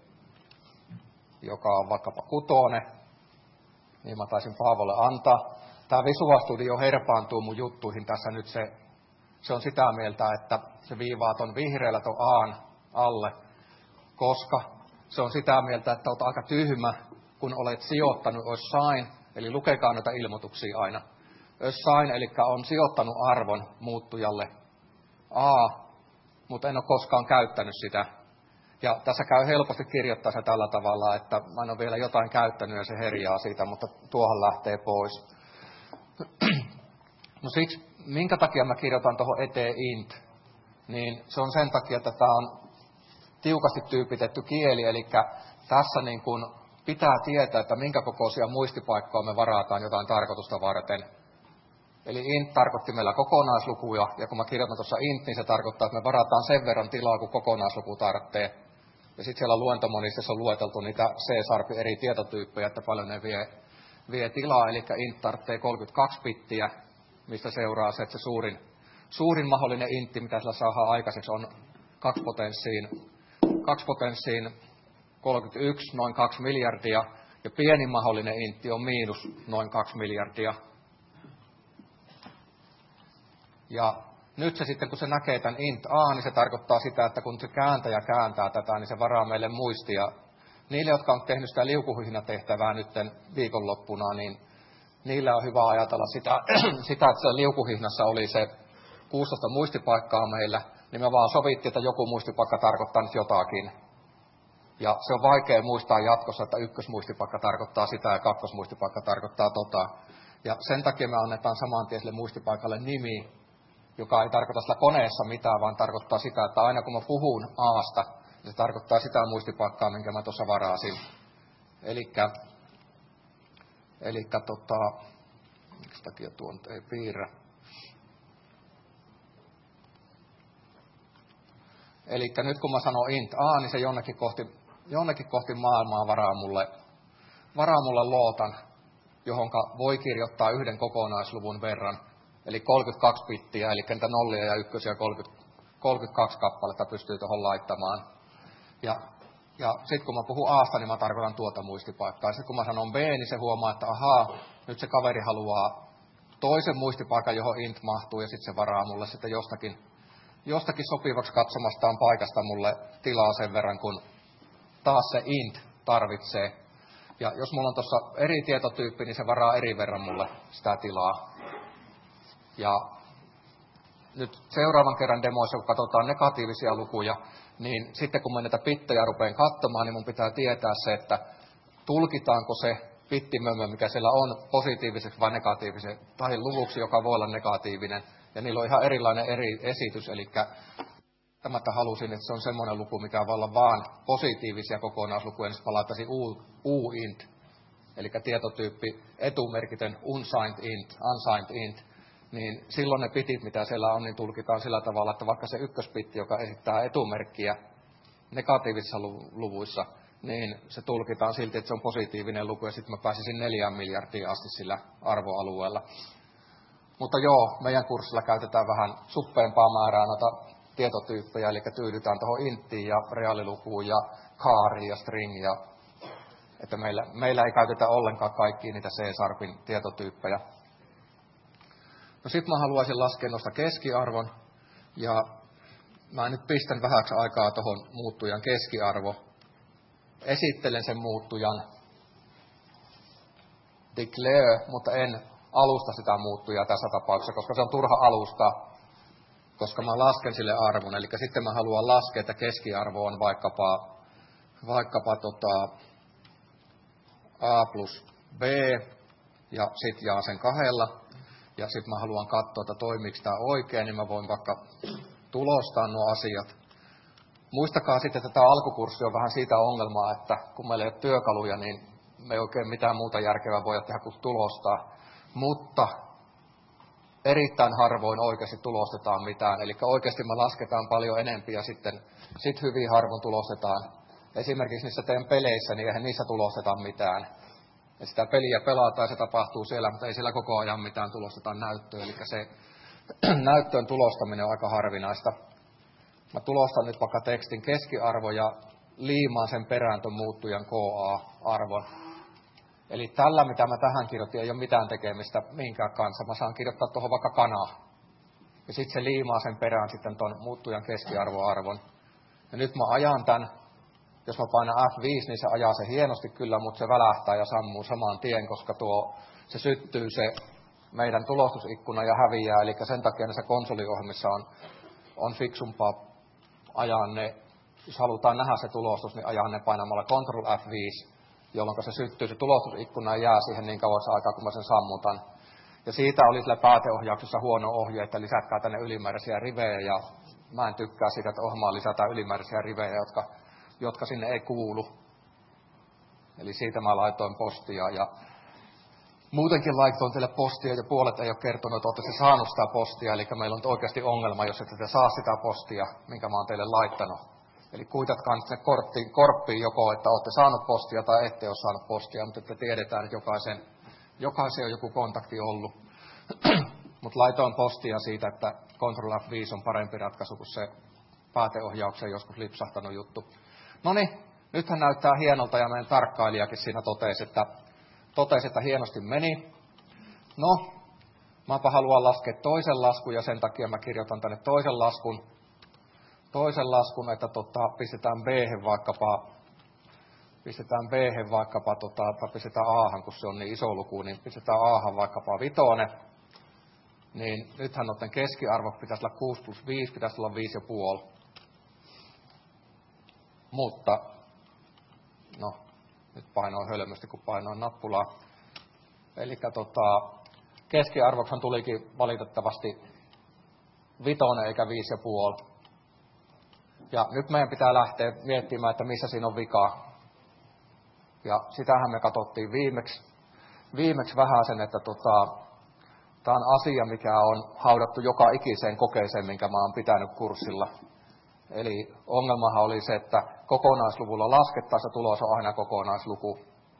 joka on vaikkapa kutone, niin mä taisin Paavolle antaa. Tämä Visual Studio herpaantuu mun juttuihin tässä nyt, se, se on sitä mieltä, että se viivaa ton vihreällä ton A:n alle, koska se on sitä mieltä, että olet aika tyhmä, kun olet sijoittanut assign, eli lukekaa noita ilmoituksia aina. Assign, eli on sijoittanut arvon muuttujalle A, mutta en ole koskaan käyttänyt sitä. Ja tässä käy helposti kirjoittaa se tällä tavalla, että mä en ole vielä jotain käyttänyt ja se herjaa siitä, mutta tuohon lähtee pois. No siksi, minkä takia mä kirjoitan tuohon eteen int, niin se on sen takia, että tämä on tiukasti tyypitetty kieli, eli tässä niin kun pitää tietää, että minkä kokoisia muistipaikkoja me varataan jotain tarkoitusta varten. Eli int tarkoitti meillä kokonaislukuja, ja kun mä kirjoitan tuossa int, niin se tarkoittaa, että me varataan sen verran tilaa, kun kokonaisluku tarvitsee. Ja sitten siellä luentomonistissa on lueteltu niitä C-sarpin eri tietotyyppejä, että paljon ne vie, vie tilaa, eli int tarvitsee kolmekymmentäkaksi bittiä, mistä seuraa se, että se suurin, suurin mahdollinen intti, mitä sillä saadaan aikaiseksi, on kaksi potenssiin, kaksi potenssiin kolmekymmentäyksi, noin kaksi miljardia, ja pienin mahdollinen intti on miinus noin kaksi miljardia. Ja nyt se sitten, kun se näkee tämän int a, niin se tarkoittaa sitä, että kun se kääntäjä kääntää tätä, niin se varaa meille muistia. Niille, jotka on tehnyt sitä liukuhihnatehtävää nyt viikonloppuna, niin niillä on hyvä ajatella sitä, sitä että se liukuhihnassa oli se kuusitoista muistipaikkaa meillä, niin me vaan sovittiin, että joku muistipaikka tarkoittaa nyt jotakin. Ja se on vaikea muistaa jatkossa, että ykkösmuistipaikka tarkoittaa sitä ja kakkosmuistipaikka tarkoittaa tota. Ja sen takia me annetaan saman tien sille muistipaikalle nimi, joka ei tarkoita sillä koneessa mitään, vaan tarkoittaa sitä, että aina kun mä puhun Aasta, niin se tarkoittaa sitä muistipaikkaa, minkä mä tuossa varasin. Elikkä, elikkä tota, miksi takia tuon ei piirrä. Elikkä nyt kun mä sanon int a, niin se jonnekin kohti, jonnekin kohti maailmaa varaa mulle, varaa mulle lootan, johonka voi kirjoittaa yhden kokonaisluvun verran. Eli kolmekymmentäkaksi bittiä, eli niitä nollia ja ykkösiä kolmekymmentäkaksi kappaletta pystyy tuohon laittamaan. Ja, ja sitten kun mä puhun Aasta, niin mä tarkoitan tuota muistipaikkaa. Sitten kun mä sanon B, niin se huomaa, että ahaa, nyt se kaveri haluaa toisen muistipaikan, johon int mahtuu, ja sitten se varaa mulle sitten jostakin, jostakin sopivaksi katsomastaan paikasta mulle tilaa sen verran, kun taas se int tarvitsee. Ja jos mulla on tuossa eri tietotyyppi, niin se varaa eri verran mulle sitä tilaa. Ja nyt seuraavan kerran demoissa, kun katsotaan negatiivisia lukuja, niin sitten kun mä näitä bittejä rupean katsomaan, niin mun pitää tietää se, että tulkitaanko se bittimömmö, mikä siellä on, positiiviseksi vai negatiiviseksi, tai luvuksi, joka voi olla negatiivinen. Ja niillä on ihan erilainen eri esitys, eli tämättä halusin, että se on semmoinen luku, mikä voi olla vaan positiivisia kokonaislukuja, niin mä laittaisin uint, eli tietotyyppi etumerkitön unsigned int, unsigned int. Niin silloin ne bitit, mitä siellä on, niin tulkitaan sillä tavalla, että vaikka se ykkösbitti, joka esittää etumerkkiä negatiivisissa luvuissa, niin se tulkitaan silti, että se on positiivinen luku, ja sitten mä pääsisin neljään miljardiin asti sillä arvoalueella. Mutta joo, meidän kurssilla käytetään vähän suppeampaa määrää noita tietotyyppejä, eli tyydytään tuohon inttiin ja reaalilukuun ja kaariin ja string ja että meillä, meillä ei käytetä ollenkaan kaikkia niitä C-sharpin tietotyyppejä. No sit mä haluaisin laskea noista keskiarvon, ja mä nyt pistän vähäksi aikaa tuohon muuttujan keskiarvo. Esittelen sen muuttujan declare, mutta en alusta sitä muuttujaa tässä tapauksessa, koska se on turha alustaa, koska mä lasken sille arvon. Eli sitten mä haluan laskea, että keskiarvo on vaikkapa, vaikkapa tota A plus B, ja sit jaa sen kahdella. Ja sitten mä haluan katsoa, että toimiiko tämä oikein, niin mä voin vaikka tulostaa nuo asiat. Muistakaa sitten, että tämä alkukurssi on vähän siitä ongelmaa, että kun meillä ei ole työkaluja, niin me ei oikein mitään muuta järkevää voida tehdä kuin tulostaa. Mutta erittäin harvoin oikeasti tulostetaan mitään. Eli oikeasti me lasketaan paljon enempiä ja sitten sit hyvin harvoin tulostetaan. Esimerkiksi niissä teidän peleissä, niin eihän niissä tulosteta mitään. Ja sitä peliä pelataan, se tapahtuu siellä, mutta ei siellä koko ajan mitään tulosteta näyttöä. Eli se näyttöön tulostaminen on aika harvinaista. Mä tulostan nyt vaikka tekstin keskiarvo ja liimaan sen perään ton muuttujan K A-arvon. Eli tällä, mitä mä tähän kirjoitin, ei ole mitään tekemistä minkään kanssa. Mä saan kirjoittaa tuohon vaikka kanaa. Ja sitten se liimaa sen perään sitten ton muuttujan keskiarvoarvon. Ja nyt mä ajan tän. Jos mä painan F viisi, niin se ajaa se hienosti kyllä, mutta se välähtää ja sammuu saman tien, koska tuo, se syttyy se meidän tulostusikkuna ja häviää. Eli sen takia näissä konsoliohjelmissa on, on fiksumpaa ajaa ne, jos halutaan nähdä se tulostus, niin ajaa ne painamalla Control F viisi, jolloin se syttyy se tulostusikkuna ja jää siihen niin kauan aikaa, kun mä sen sammutan. Ja siitä oli sillä pääteohjauksessa huono ohje, että lisätkää tänne ylimääräisiä rivejä, ja mä en tykkää siitä, että ohjelmaan lisätään ylimääräisiä rivejä, jotka jotka sinne ei kuulu. Eli siitä mä laitoin postia ja muutenkin laitoin teille postia ja puolet ei ole kertonut, että olette saanut sitä postia. Eli meillä on oikeasti ongelma, jos ette te saa sitä postia, minkä mä oon teille laittanut. Eli kuitatkaa nyt sinne korttiin, korppiin joko, että olette saanut postia tai ette ole saanut postia, mutta että tiedetään, että jokaisen, jokaisen on joku kontakti ollut. Mutta laitoin postia siitä, että Control F viisi on parempi ratkaisu kuin se pääteohjaukseen joskus lipsahtanut juttu. Noniin, nythän näyttää hienolta ja meidän tarkkailijakin siinä totesi, että, totesi, että hienosti meni. No, mäpä haluan laskea toisen laskun ja sen takia mä kirjoitan tänne toisen laskun. Toisen laskun, että tota, pistetään B-hen vaikkapa, pistetään B-hen vaikkapa, tota, tai pistetään A-han, kun se on niin iso luku, niin pistetään A-han vaikkapa vitonen. Niin nythän noiden keskiarvo pitäisi olla kuusi plus viisi, pitäisi olla viisi pilkku viisi. Mutta, no, nyt painoin hölmösti, kun painoin nappulaa. Eli tota, keskiarvoksen tulikin valitettavasti vitonen eikä viisi pilkku viisi. Ja nyt meidän pitää lähteä miettimään, että missä siinä on vikaa. Ja sitähän me katsottiin viimeksi, viimeksi vähän sen, että tota, tämä on asia, mikä on haudattu joka ikiseen kokeeseen, minkä mä oon pitänyt kurssilla. Eli ongelmahan oli se, että kokonaisluvulla laskettaessa tulos on aina kokonaisluku.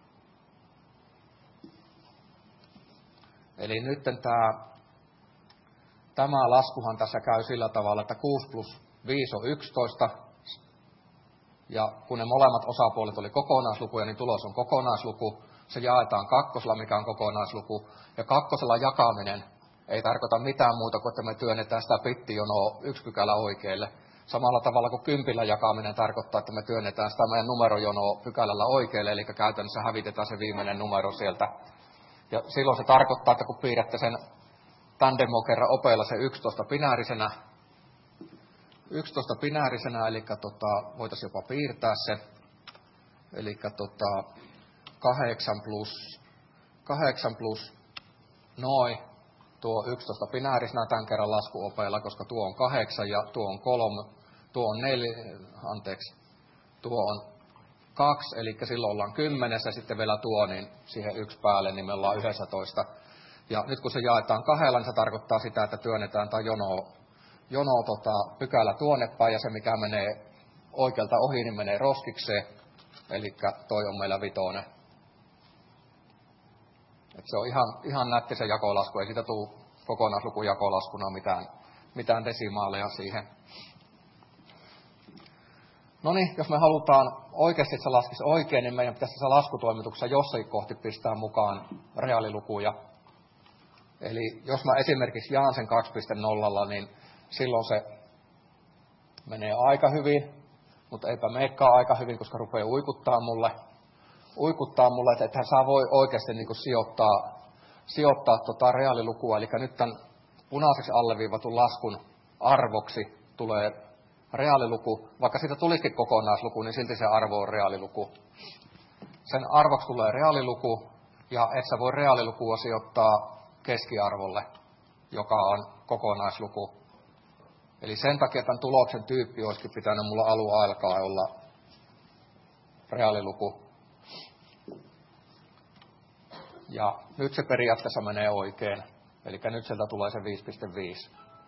Eli nyt tämä, tämä laskuhan tässä käy sillä tavalla, että kuusi plus viisi on yksitoista. Ja kun ne molemmat osapuolet oli kokonaislukuja, niin tulos on kokonaisluku. Se jaetaan kakkosella, mikä on kokonaisluku. Ja kakkosella jakaminen ei tarkoita mitään muuta kuin, että me työnnetään sitä bittijonoa yksi pykälä oikealle. Samalla tavalla kuin kympillä jakaminen tarkoittaa, että me työnnetään sitä meidän numerojonoa pykälällä oikealle, eli käytännössä hävitetään se viimeinen numero sieltä. Ja silloin se tarkoittaa, että kun piirrätte sen Tandemo-kerran opeilla se yksitoista binäärisenä, yksitoista binäärisenä, eli tota, voitaisiin jopa piirtää se, eli tota, kahdeksan plus, kahdeksan plus noin, tuo yksitoista binäärisenä tämän kerran laskuopeilla, koska tuo on kahdeksan ja tuo on kolme, tuo on neljä, anteeksi, tuo on kaksi, eli silloin ollaan kymmenessä, ja sitten vielä tuo, niin siihen yksi päälle, niin me ollaan yksitoista. Ja nyt kun se jaetaan kahdella, niin se tarkoittaa sitä, että työnnetään tai jono, jono tota, pykälä tuonne päin, ja se mikä menee oikealta ohi, niin menee roskikseen, eli toi on meillä vitonen. Et se on ihan, ihan nätti se jakolasku, ei siitä tule kokonaislukujakolaskuna mitään, mitään desimaaleja siihen. No niin, jos me halutaan oikeasti, että se laskisi oikein, niin meidän pitäisi tässä laskutoimituksessa jossakin kohti pistää mukaan reaalilukuja. Eli jos mä esimerkiksi jaan sen kaksi piste nolla, niin silloin se menee aika hyvin, mutta eipä meekään aika hyvin, koska rupeaa uikuttaa mulle. Uikuttaa mulle, että ethän saa voi oikeasti niin kuin sijoittaa, sijoittaa tota reaalilukua. Eli nyt tämän punaiseksi alleviivatun laskun arvoksi tulee reaaliluku. Vaikka siitä tulisikin kokonaisluku, niin silti se arvo on reaaliluku. Sen arvoksi tulee reaaliluku, ja et sä voi reaalilukua sijoittaa keskiarvolle, joka on kokonaisluku. Eli sen takia tämän tuloksen tyyppi olisikin pitänyt mulla alun alkaa olla reaaliluku. Ja nyt se periaatteessa menee oikein. Eli nyt sieltä tulee se viisi pilkku viisi.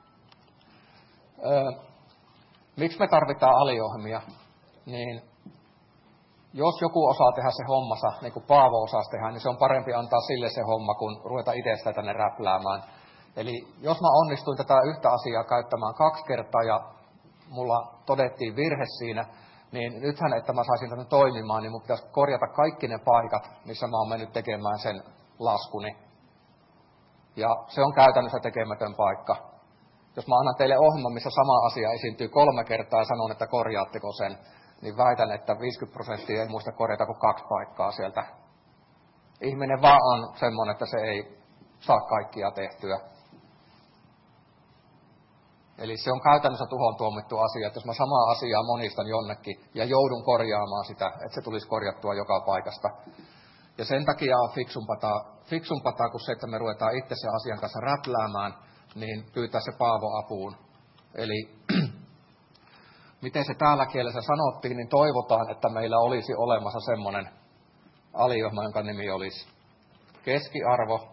Öö, miksi me tarvitaan aliohjelmia? Niin jos joku osaa tehdä se hommansa, niin kuin Paavo osaa tehdä, niin se on parempi antaa sille se homma, kun ruveta itse sitä tänne räpläämään. Eli jos mä onnistuin tätä yhtä asiaa käyttämään kaksi kertaa ja mulla todettiin virhe siinä, niin nythän, että mä saisin tänne toimimaan, niin mun pitäisi korjata kaikki ne paikat, missä mä oon mennyt tekemään sen laskuni. Ja se on käytännössä tekemätön paikka. Jos mä annan teille ohjelman, missä sama asia esiintyy kolme kertaa ja sanon, että korjaatteko sen, niin väitän, että viisikymmentä prosenttia ei muista korjata kuin kaksi paikkaa sieltä. Ihminen vaan on semmoinen, että se ei saa kaikkia tehtyä. Eli se on käytännössä tuhon tuomittu asia, että jos mä samaa asiaa monistan jonnekin ja joudun korjaamaan sitä, että se tulisi korjattua joka paikasta. Ja sen takia on fiksumpaa, fiksumpaa kuin se, että me ruvetaan itse sen asian kanssa räpläämään, niin pyytää se Paavo apuun. Eli miten se täällä kielessä sanottiin, niin toivotaan, että meillä olisi olemassa semmoinen aliohjelma, jonka nimi olisi keskiarvo.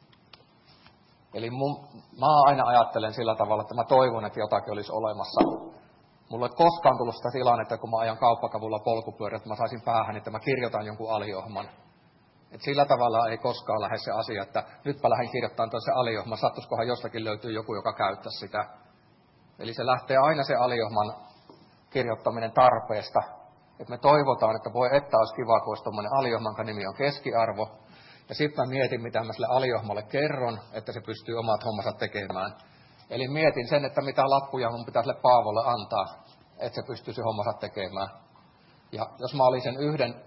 Eli mun, mä aina ajattelen sillä tavalla, että mä toivon, että jotakin olisi olemassa. Mulla ei koskaan tullut sitä tilannetta, kun mä ajan kauppakavulla polkupyörät, että mä saisin päähän, että mä kirjoitan jonkun aliohjelman. Et sillä tavalla ei koskaan lähde se asia, että nytpä lähden kirjoittamaan toisen aliohjelman, sattuisikohan jostakin löytyy joku, joka käyttää sitä. Eli se lähtee aina se aliohjelman kirjoittaminen tarpeesta. Et me toivotaan, että voi että olisi kiva, kun olisi tuommoinen aliohjelma, jonka nimi on keskiarvo. Ja sitten mä mietin, mitä mä sille aliohjelmalle kerron, että se pystyy omat hommansa tekemään. Eli mietin sen, että mitä lappuja mun pitää sille Paavolle antaa, että se pystyisi hommansa tekemään. Ja jos mä olin sen yhden,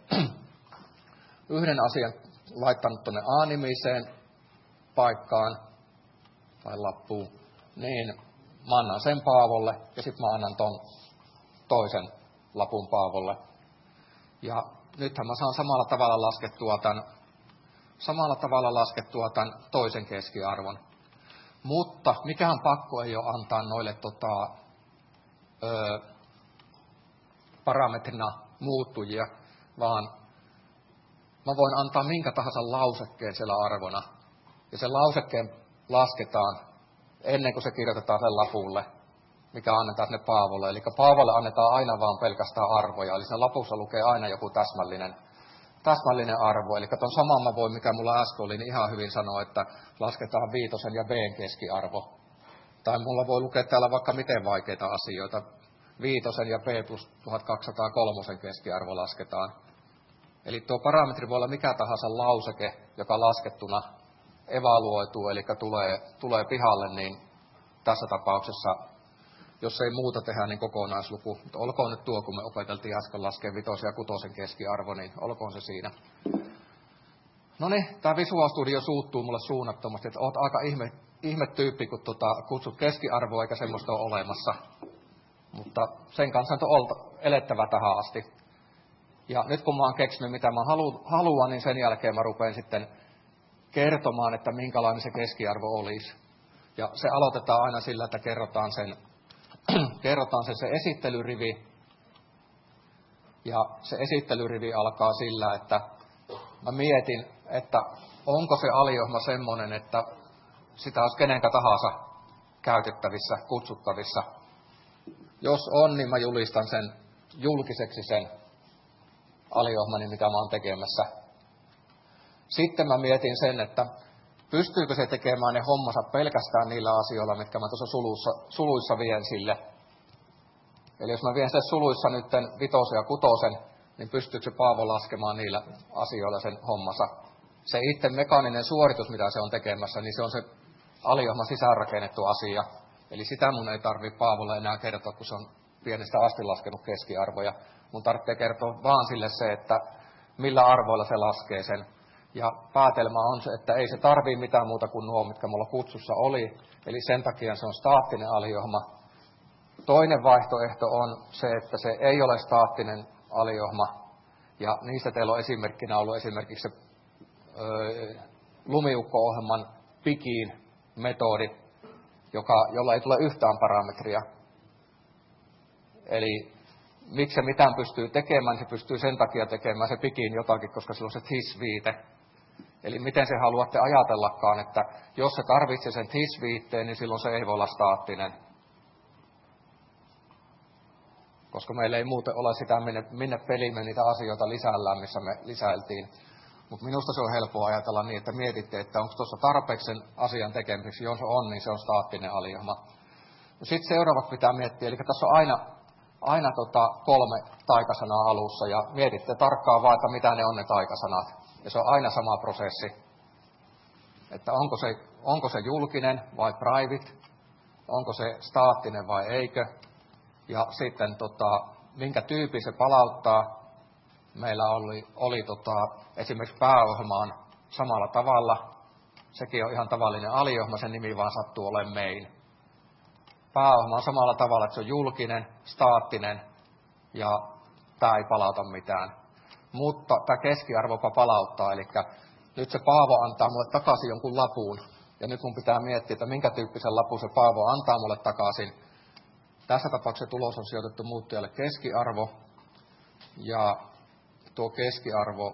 yhden asian laittanut tuonne A-nimiseen paikkaan tai lappuun, niin mä annan sen Paavolle ja sitten mä annan ton toisen lapun Paavolle. Ja nythän mä saan samalla tavalla laskettua tämän, samalla tavalla laskettua tämän toisen keskiarvon. Mutta mikään pakko ei ole antaa noille tota, ö, parametrina muuttujia, vaan mä voin antaa minkä tahansa lausekkeen siellä arvona. Ja se lausekkeen lasketaan ennen kuin se kirjoitetaan sen lapulle, mikä annetaan sinne Paavolle. Eli Paavolle annetaan aina vaan pelkästään arvoja. Eli siinä lapussa lukee aina joku täsmällinen, täsmällinen arvo. Eli tuon saman mä voin, mikä mulla äsken oli, niin ihan hyvin sanoa, että lasketaan viitosen ja B:n keskiarvo. Tai mulla voi lukea täällä vaikka miten vaikeita asioita. Viitosen ja B plus tuhatkaksisataakolme keskiarvo lasketaan. Eli tuo parametri voi olla mikä tahansa lauseke, joka laskettuna evaluoituu, eli tulee, tulee pihalle, niin tässä tapauksessa, jos ei muuta tehdä, niin kokonaisluku. Mutta olkoon nyt tuo, kun me opeteltiin äsken laskea vitosen ja kutosen keskiarvo, niin olkoon se siinä. No niin, tämä Visual Studio suuttuu mulle suunnattomasti, että oot aika ihme, ihme tyyppi, kun tota, kutsut keskiarvoa, eikä semmoista ole olemassa. Mutta sen kanssa on elettävä tähän asti. Ja nyt kun mä oon keksinyt, mitä mä haluan, niin sen jälkeen mä rupean sitten kertomaan, että minkälainen se keskiarvo olisi. Ja se aloitetaan aina sillä, että kerrotaan sen, kerrotaan sen se esittelyrivi. Ja se esittelyrivi alkaa sillä, että mä mietin, että onko se aliohjelma semmoinen, että sitä olisi kenenkä tahansa käytettävissä, kutsuttavissa. Jos on, niin mä julistan sen julkiseksi sen aliohjelmani, mitä mä oon tekemässä. Sitten mä mietin sen, että pystyykö se tekemään ne hommansa pelkästään niillä asioilla, mitkä mä tuossa suluissa, suluissa vien sille. Eli jos mä vien sen suluissa nyt vitosen ja kutosen, niin pystyykö se Paavo laskemaan niillä asioilla sen hommansa? Se itse mekaaninen suoritus, mitä se on tekemässä, niin se on se aliohjelman sisäänrakennettu asia. Eli sitä mun ei tarvitse Paavolle enää kertoa, kun se on pienestä asti laskenut keskiarvoja. Mun tarvitsee kertoa vaan sille se, että millä arvoilla se laskee sen. Ja päätelmä on se, että ei se tarvii mitään muuta kuin nuo, mitkä mulla kutsussa oli. Eli sen takia se on staattinen aliohjelma. Toinen vaihtoehto on se, että se ei ole staattinen aliohjelma. Ja niistä teillä on esimerkkinä ollut esimerkiksi se öö, lumiukko-ohjelman pikiin metodi, joka, jolla ei tule yhtään parametria. Eli miksi se mitään pystyy tekemään, se pystyy sen takia tekemään se pikiin jotakin, koska sillä on se T I S-viite. Eli miten se haluatte ajatellakaan, että jos se tarvitsee sen T I S-viitteen, niin silloin se ei voi olla staattinen. Koska meillä ei muuten ole sitä, minne, minne pelimme niitä asioita lisällään, missä me lisäiltiin. Mutta minusta se on helppoa ajatella niin, että mietitte, että onko tuossa tarpeeksi sen asian tekemiseksi. Jos on, niin se on staattinen aliohjelma. No sitten seuraavat pitää miettiä, eli tässä on aina, aina tota kolme taikasanaa alussa, ja mietitte tarkkaan vaan, että mitä ne on ne taikasanat. Ja se on aina sama prosessi. Että onko se, onko se julkinen vai private, onko se staattinen vai eikö. Ja sitten tota, minkä tyypin se palauttaa. Meillä oli, oli tota, esimerkiksi pääohjelmaan samalla tavalla. Sekin on ihan tavallinen aliohjelma, sen nimi vaan sattuu olemaan main. Pääohjelma on samalla tavalla, että se on julkinen, staattinen ja tämä ei palauta mitään. Mutta tämä keskiarvopa palauttaa, eli nyt se Paavo antaa mulle takaisin jonkun lapun. Ja nyt mun pitää miettiä, että minkä tyyppisen lapun se Paavo antaa mulle takaisin. Tässä tapauksessa tulos on sijoitettu muuttujalle keskiarvo. Ja tuo keskiarvo,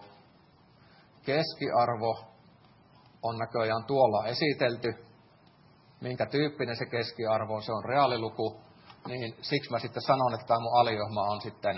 keskiarvo on näköjään tuolla esitelty. Minkä tyyppinen se keskiarvo on, se on reaaliluku. Niin siksi mä sitten sanon, että tämä mun aliohjelma on sitten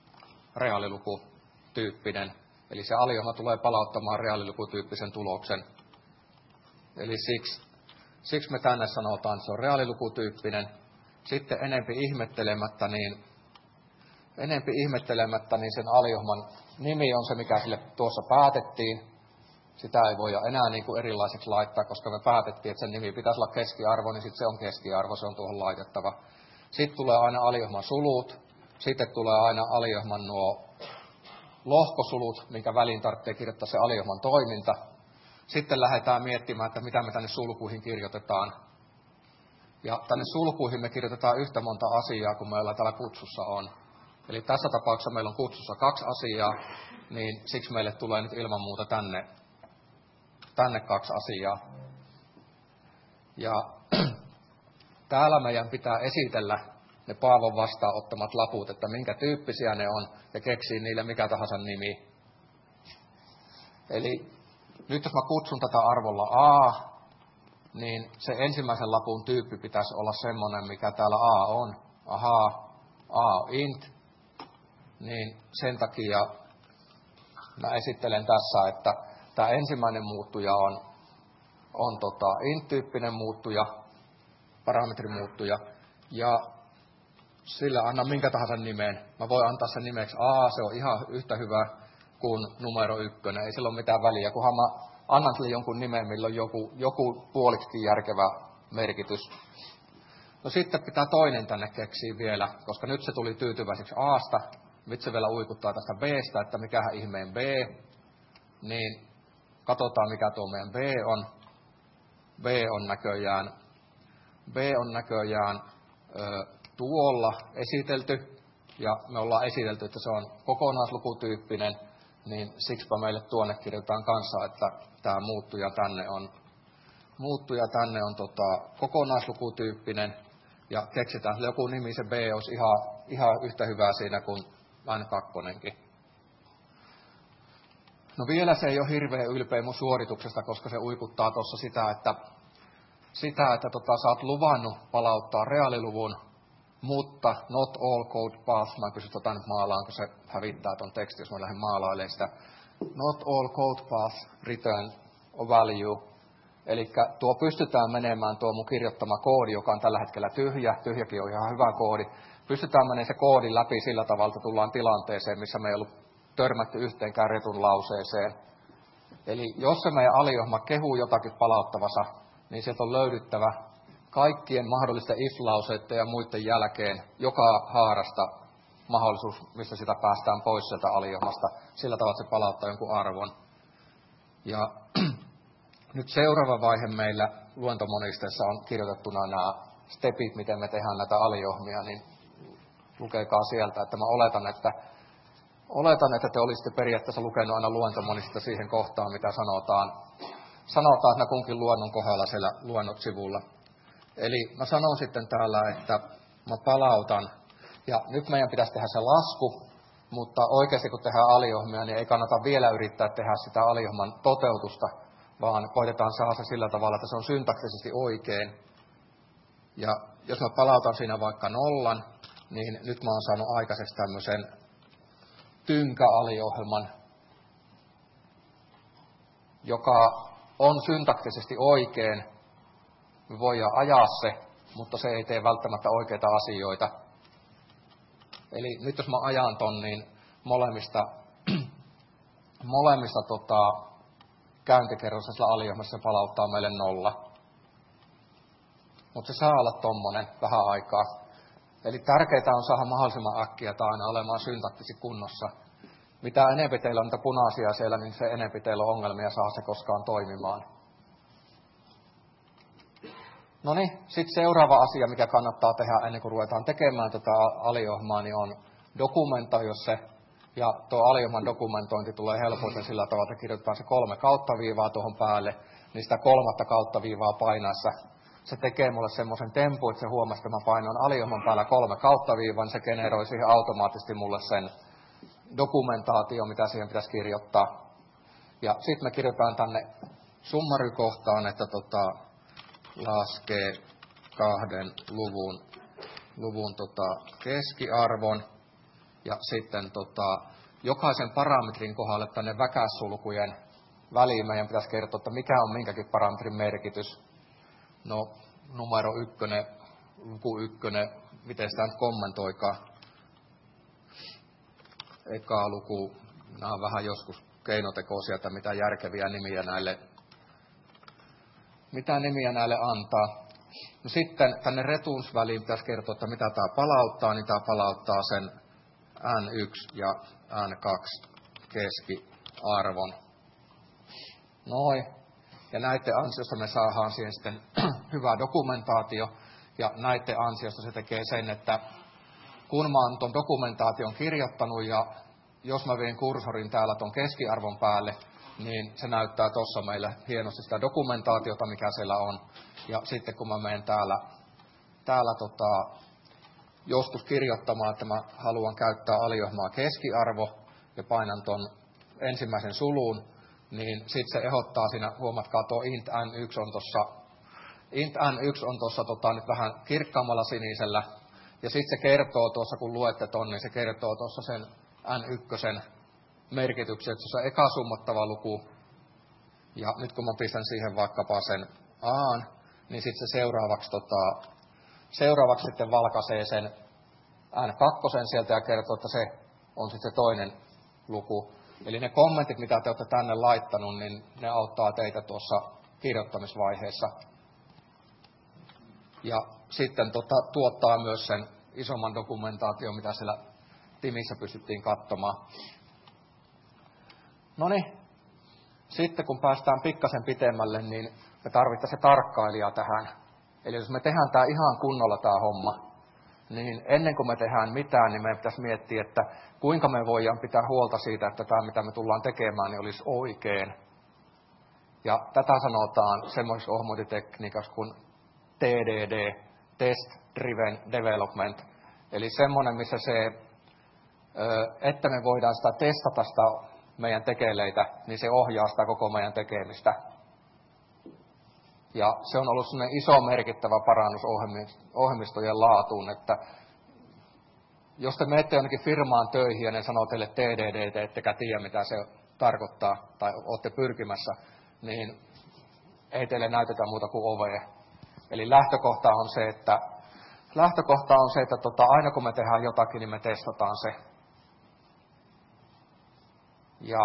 reaalilukutyyppinen. Eli se aliohjelma tulee palauttamaan reaalilukutyyppisen tuloksen. Eli siksi, siksi me tänne sanotaan, että se on reaalilukutyyppinen. Sitten enempi ihmettelemättä, niin, enempi ihmettelemättä, niin sen aliohjelman nimi on se, mikä sille tuossa päätettiin. Sitä ei voida enää niin kuin erilaiseksi laittaa, koska me päätettiin, että sen nimi pitäisi olla keskiarvo, niin sitten se on keskiarvo, se on tuohon laitettava. Sitten tulee aina aliohjelman sulut, sitten tulee aina aliohjelman nuo lohkosulut, minkä väliin tarvitsee kirjoittaa se aliohjelman toiminta. Sitten lähdetään miettimään, että mitä me tänne sulkuihin kirjoitetaan. Ja tänne sulkuihin me kirjoitetaan yhtä monta asiaa, kuin meillä täällä kutsussa on. Eli tässä tapauksessa meillä on kutsussa kaksi asiaa, niin siksi meille tulee nyt ilman muuta tänne, tänne kaksi asiaa. Ja täällä meidän pitää esitellä ne Paavon vastaanottamat laput, että minkä tyyppisiä ne on, ja keksii niille mikä tahansa nimi. Eli nyt jos mä kutsun tätä arvolla A, niin se ensimmäisen lapun tyyppi pitäisi olla semmoinen, mikä täällä A on. Ahaa, A on int. Niin sen takia mä esittelen tässä, että tämä ensimmäinen muuttuja on, on tota int-tyyppinen muuttuja, parametrimuuttuja, ja sillä annan minkä tahansa nimen. Mä voin antaa sen nimeksi A, se on ihan yhtä hyvä kuin numero ykkönen. Ei sillä ole mitään väliä, kunhan mä annan sille jonkun nimen, millä on joku, joku puoliksi järkevä merkitys. No sitten pitää toinen tänne keksiä vielä, koska nyt se tuli tyytyväiseksi A:sta. Nyt se vielä uikuttaa tästä B:stä, että mikähän ihmeen B. Niin katsotaan mikä tuo meidän B on. B on näköjään, B on näköjään ö, tuolla esitelty. Ja me ollaan esitelty, että se on kokonaislukutyyppinen. Niin siksipä meille tuonne kirjoitetaan kanssa, että tämä muuttuja tänne on, muuttuja tänne on tota, kokonaislukutyyppinen. Ja keksitään sille joku nimi, se B olisi ihan, ihan yhtä hyvää siinä kuin N kaksi. No vielä se ei ole hirveän ylpeä mun suorituksesta, koska se uikuttaa tuossa sitä, että, sitä, että tota, sä oot luvannut palauttaa reaaliluvun, mutta not all code paths, mä en pysy tota nyt maalaan, kun se hävittää ton tekstin, jos mä lähden maalailemaan sitä. Not all code paths return a value. Eli tuo pystytään menemään tuo mun kirjoittama koodi, joka on tällä hetkellä tyhjä, tyhjäkin on ihan hyvä koodi, pystytään menemään se koodi läpi sillä tavalla, että tullaan tilanteeseen, missä me ei ollut törmätty yhteenkään retun lauseeseen. Eli jos se meidän aliohjelma kehuu jotakin palauttavansa, niin sieltä on löydyttävä kaikkien mahdollisten if-lauseiden ja muiden jälkeen joka haarasta mahdollisuus, mistä sitä päästään pois sieltä aliohjelmasta, sillä tavalla, että se palauttaa jonkun arvon. Ja nyt seuraava vaihe meillä luentomonisteessa on kirjoitettuna nämä stepit, miten me tehdään näitä aliohjelmia, niin lukekaa sieltä, että mä oletan, että Oletan, että te olisitte periaatteessa lukenut aina luentomonista siihen kohtaan, mitä sanotaan, sanotaan että kunkin luonnon kohdalla siellä luennot sivulla. Eli mä sanon sitten täällä, että mä palautan, ja nyt meidän pitäisi tehdä se lasku, mutta oikeasti kun tehdään aliohjelmia, niin ei kannata vielä yrittää tehdä sitä aliohjelman toteutusta, vaan koitetaan saada se sillä tavalla, että se on syntaksisesti oikein. Ja jos mä palautan siinä vaikka nollan, niin nyt mä oon saanut aikaiseksi tämmöisen tynkäaliohjelman, joka on syntaktisesti oikein. Me voidaan ajaa se, mutta se ei tee välttämättä oikeita asioita. Eli nyt jos mä ajan ton, niin molemmista, molemmista tota, käyntikerroisessa aliohjelmassa se palauttaa meille nolla. Mutta se saa olla tommonen vähän aikaa. Eli tärkeää on saada mahdollisimman äkkiä tai aina olemaan syntaktisesti kunnossa. Mitä enemmän teillä on niitä punaisia siellä, niin se enemmän teillä on ongelmia saada se koskaan toimimaan. No niin, sitten seuraava asia, mikä kannattaa tehdä ennen kuin ruvetaan tekemään tätä aliohjelmaa, niin on dokumentoi se. Ja tuo aliohjelman dokumentointi tulee helpoiten sillä tavalla, että kirjoitetaan se kolme kauttaviivaa tuohon päälle, niin sitä kolmatta kauttaviivaa painaessa se tekee mulle semmoisen tempun, että se huomasi, että mä painoin aliohjelman päällä kolme kauttaviivan, niin se generoi siihen automaattisesti mulle sen dokumentaatio, mitä siihen pitäisi kirjoittaa. Ja sitten me kirjoitetaan tänne summarykohtaan, että tota, laskee kahden luvun, luvun tota, keskiarvon. Ja sitten tota, jokaisen parametrin kohdalle tänne väkässulkujen väliin meidän pitäisi kertoa, että mikä on minkäkin parametrin merkitys. No, numero ykkönen, luku ykkönen, miten sitä nyt kommentoikaan. Eka luku, nämä on vähän joskus keinotekoisia, että mitä järkeviä nimiä näille, mitä nimiä näille antaa. No sitten tänne retuns-väliin pitäisi kertoa, että mitä tämä palauttaa, niin tämä palauttaa sen N yksi ja N kaksi keskiarvon. Noin. Ja näiden ansiosta me saadaan siihen sitten hyvä dokumentaatio. Ja näiden ansiosta se tekee sen, että kun mä oon tuon dokumentaation kirjoittanut ja jos mä vien kursorin täällä tuon keskiarvon päälle, niin se näyttää tuossa meille hienosti sitä dokumentaatiota, mikä siellä on. Ja sitten kun mä menen täällä, täällä tota, joskus kirjoittamaan, että mä haluan käyttää aliohjelmaa keskiarvo ja painan tuon ensimmäisen suluun, niin sitten se ehdottaa siinä, huomatkaa tuo int n yksi on tuossa, int n yksi on tuossa tota, nyt vähän kirkkaammalla sinisellä, ja sitten se kertoo tuossa, kun luette ton, niin se kertoo tuossa sen N yksi merkityksen, että se on eka summattava luku, ja nyt kun mä pistän siihen vaikkapa sen A, niin sitten se seuraavaksi, tota, seuraavaksi sitten valkaisee sen N kaksi sieltä ja kertoo, että se on sitten se toinen luku. Eli ne kommentit, mitä te olette tänne laittanut, niin ne auttaa teitä tuossa kirjoittamisvaiheessa. Ja sitten tota, tuottaa myös sen isomman dokumentaation, mitä siellä Timissä pystyttiin katsomaan. No niin, sitten kun päästään pikkasen pitemmälle, niin me tarvittaisiin se tarkkailija tähän. Eli jos me tehdään tämä ihan kunnolla tämä homma, niin ennen kuin me tehdään mitään, niin meidän pitäisi miettiä, että kuinka me voidaan pitää huolta siitä, että tämä, mitä me tullaan tekemään, niin olisi oikein. Ja tätä sanotaan semmoisessa ohjelmointitekniikassa kuin T D D, Test Driven Development. Eli semmoinen, missä se, että me voidaan sitä testata sitä meidän tekeleitä, niin se ohjaa sitä koko meidän tekemistä. Ja se on ollut sellainen iso merkittävä parannus ohjelmistojen laatuun, että jos te menette jonnekin firmaan töihin ja ne sanoo teille T D D, ettekä tiedä mitä se tarkoittaa tai olette pyrkimässä, niin ei teille näytetä muuta kuin ovea. Eli lähtökohta on se, että, lähtökohta on se, että tota, aina kun me tehdään jotakin, niin me testataan se. Ja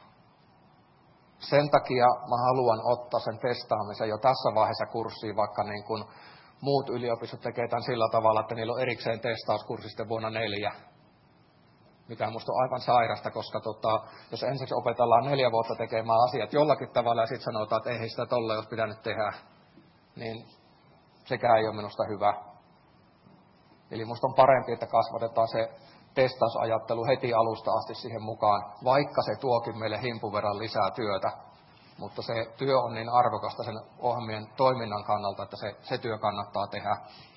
sen takia mä haluan ottaa sen testaamisen jo tässä vaiheessa kurssiin, vaikka niin kuin muut yliopistot tekee tämän sillä tavalla, että niillä on erikseen testauskurssi sitten vuonna neljä. Mikä musta on aivan sairasta, koska tota, jos ensiksi opetellaan neljä vuotta tekemään asiat jollakin tavalla ja sitten sanotaan, että ei sitä tolleen olisi pitänyt tehdä, niin sekään ei ole minusta hyvä. Eli musta on parempi, että kasvatetaan se testausajattelu heti alusta asti siihen mukaan, vaikka se tuokin meille himpun verran lisää työtä. Mutta se työ on niin arvokasta sen ohjelmien toiminnan kannalta, että se, se työ kannattaa tehdä.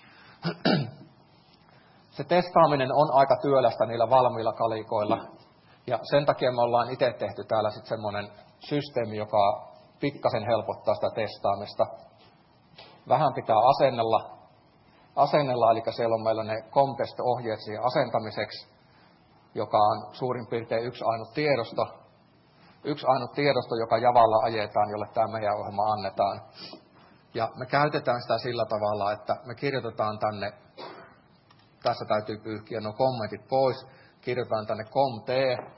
Se testaaminen on aika työlästä niillä valmiilla kalikoilla. Ja sen takia me ollaan itse tehty täällä sitten semmoinen systeemi, joka pikkasen helpottaa sitä testaamista. Vähän pitää asennella. Asennella, eli siellä on meillä ne contest-ohjeet siihen asentamiseksi, joka on suurin piirtein yksi ainut tiedosto. Yksi ainut tiedosto, joka Javalla ajetaan, jolle tämä meidän ohjelma annetaan. Ja me käytetään sitä sillä tavalla, että me kirjoitetaan tänne, tässä täytyy pyyhkiä nuo kommentit pois, kirjoitetaan tänne com.t,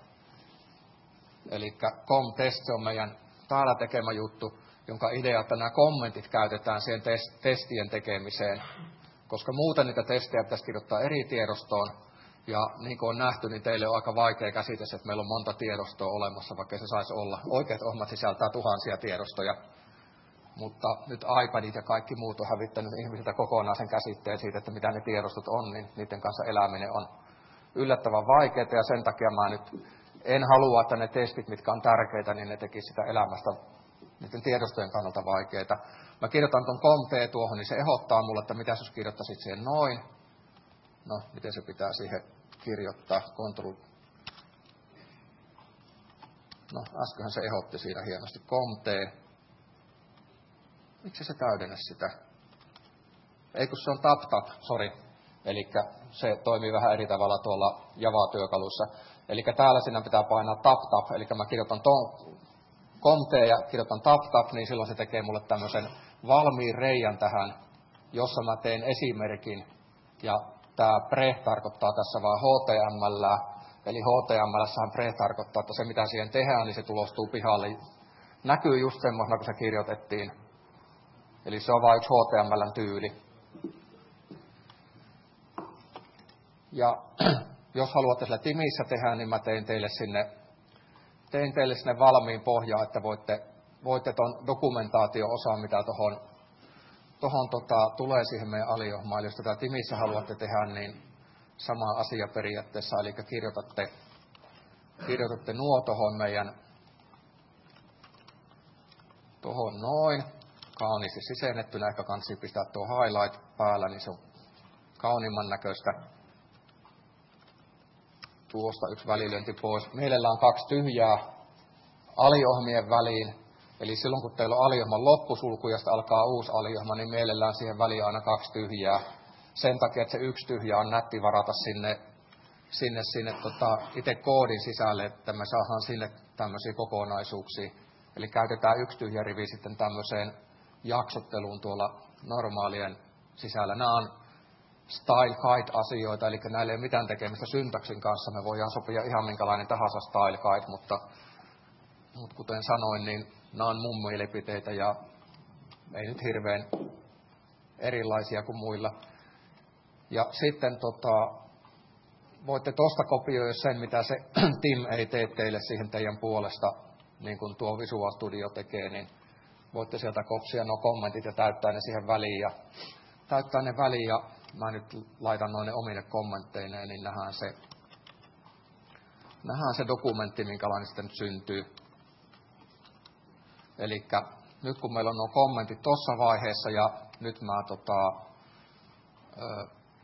eli com.test, se on meidän täällä tekemä juttu, jonka idea, että nämä kommentit käytetään siihen testien tekemiseen, koska muuten niitä testejä pitäisi kirjoittaa eri tiedostoon. Ja niin kuin on nähty, niin teille on aika vaikea käsitys, että meillä on monta tiedostoa olemassa, vaikka se saisi olla. Oikeat ohjelmat sisältää tuhansia tiedostoja, mutta nyt iPadit ja kaikki muut on hävittänyt ihmisiltä kokonaan sen käsitteen siitä, että mitä ne tiedostot on, niin niiden kanssa eläminen on yllättävän vaikeaa. Ja sen takia mä nyt en halua, että ne testit, mitkä on tärkeitä, niin ne tekisivät sitä elämästä niiden tiedostojen kannalta vaikeita. Mä kirjoitan tuon com.t tuohon, niin se ehdottaa mulle, että mitä jos kirjoittaisit siihen noin. No, miten se pitää siihen kirjoittaa? Control. No, äskenhän se ehdotti siinä hienosti. com.t. Miksi se täydennä sitä? Ei kun se on tap tap, sori. Eli se toimii vähän eri tavalla tuolla Java-työkalussa. Eli täällä sinä pitää painaa tap tap. Eli mä kirjoitan ton com.t ja kirjoitan tap tap, niin silloin se tekee mulle tämmöisen valmiin reijän tähän, jossa mä teen esimerkin. Ja tämä pre tarkoittaa tässä vaan H T M L, eli H T M L:ssähän pre tarkoittaa, että se mitä siihen tehdään, niin se tulostuu pihalle. Näkyy just semmoisena, kun se kirjoitettiin. Eli se on vain yksi H T M L:n tyyli. Ja jos haluatte sillä Timissä tehdä, niin mä tein teille sinne, tein teille sinne valmiin pohjaa, että voitte, voitte ton dokumentaatio-osaan, mitä tuohon Tuohon tota, tulee siihen meidän aliohjelmaan, jos tätä Timissä haluatte tehdä, niin sama asia periaatteessa, eli kirjoitatte, kirjoitatte nuo tuohon meidän, tuohon noin, kauniisti sisennettynä, ehkä kansi pistää tuo highlight päällä, niin se on kauniimman näköistä. Tuosta yksi välilyönti pois. Mielellä on kaksi tyhjää aliohjelmien väliin. Eli silloin kun teillä on aliohjelman loppusulku ja alkaa uusi aliohjelma, niin mielellään siihen väliin aina kaksi tyhjää. Sen takia, että se yksi tyhjä on nätti varata sinne, sinne, sinne tota, itse koodin sisälle, että me saadaan sinne tämmöisiä kokonaisuuksia. Eli käytetään yksi tyhjä rivi sitten tämmöiseen jaksotteluun tuolla normaalien sisällä. Nämä on style guide-asioita, eli näillä ei ole mitään tekemistä syntaksin kanssa. Me voidaan sopia ihan minkälainen tahansa style guide, mutta, mutta kuten sanoin, niin nämä on mun mielipiteitä ja ei nyt hirveän erilaisia kuin muilla. Ja sitten tota, voitte tuosta kopioida sen, mitä se Tim ei tee teille siihen teidän puolesta, niin kuin tuo Visual Studio tekee, niin voitte sieltä kopsia nuo kommentit ja täyttää ne siihen väliin. Ja täyttää ne väliin ja mä nyt laitan noin ne omille kommentteineen, niin nähdään se, nähdään se dokumentti, minkälainen sitten nyt syntyy. Eli nyt kun meillä on nuo kommentit tuossa vaiheessa ja nyt mä tota, ö,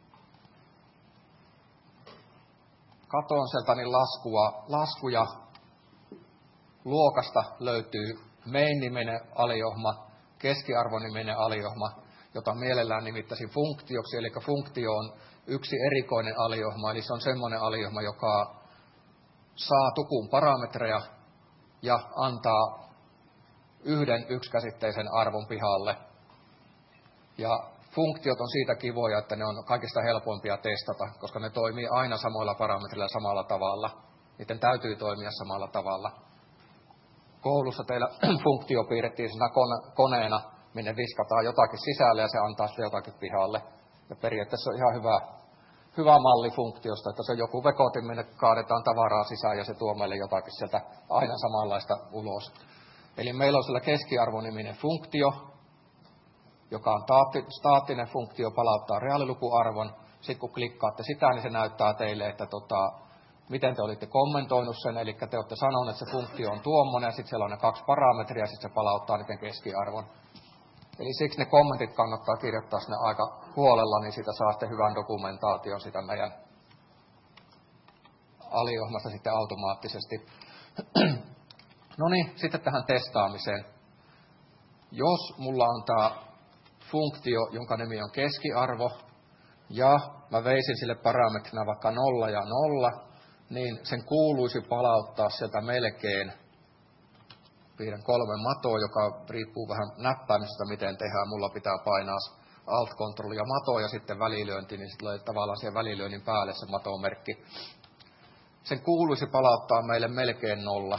katon sieltä niin laskua, laskuja luokasta löytyy main-niminen aliohjelma, keskiarvoniminen aliohjelma, jota mielellään nimittäisin funktioksi. Eli funktio on yksi erikoinen aliohjelma, eli se on semmoinen aliohjelma, joka saa tukun parametreja ja antaa yhden yksikäsitteisen arvon pihalle. Ja funktiot on siitä kivoja, että ne on kaikista helpoimpia testata, koska ne toimii aina samoilla parametreilla samalla tavalla. Niiden täytyy toimia samalla tavalla. Koulussa teillä funktio piirrettiin siinä koneena, minne viskataan jotakin sisälle ja se antaa sitten jotakin pihalle. Ja periaatteessa on ihan hyvä, hyvä malli funktiosta, että se on joku vekotin, minne kaadetaan tavaraa sisään ja se tuo meille jotakin sieltä aina samanlaista ulos. Eli meillä on siellä keskiarvoniminen funktio, joka on staattinen funktio, palauttaa reaalilukuarvon. Sitten kun klikkaatte sitä, niin se näyttää teille, että tota, miten te olitte kommentoinut sen. Eli te olette sanoneet, että se funktio on tuommoinen, ja sitten siellä on ne kaksi parametria, ja sitten se palauttaa niiden keskiarvon. Eli siksi ne kommentit kannattaa kirjoittaa sinne aika huolella, niin siitä saa sitten hyvän dokumentaation sitä meidän aliohjelmasta sitten automaattisesti. No niin, sitten tähän testaamiseen. Jos mulla on tämä funktio, jonka nimi on keskiarvo, ja mä veisin sille parametrina vaikka nolla ja nolla, niin sen kuuluisi palauttaa sieltä melkein, piirrän kolme matoa, joka riippuu vähän näppäimisestä, miten tehdään. Mulla pitää painaa Alt-Control ja mato ja sitten välilyönti, niin sitten tulee tavallaan siihen välilyönnin päälle se matomerkki. Sen kuuluisi palauttaa meille melkein nolla.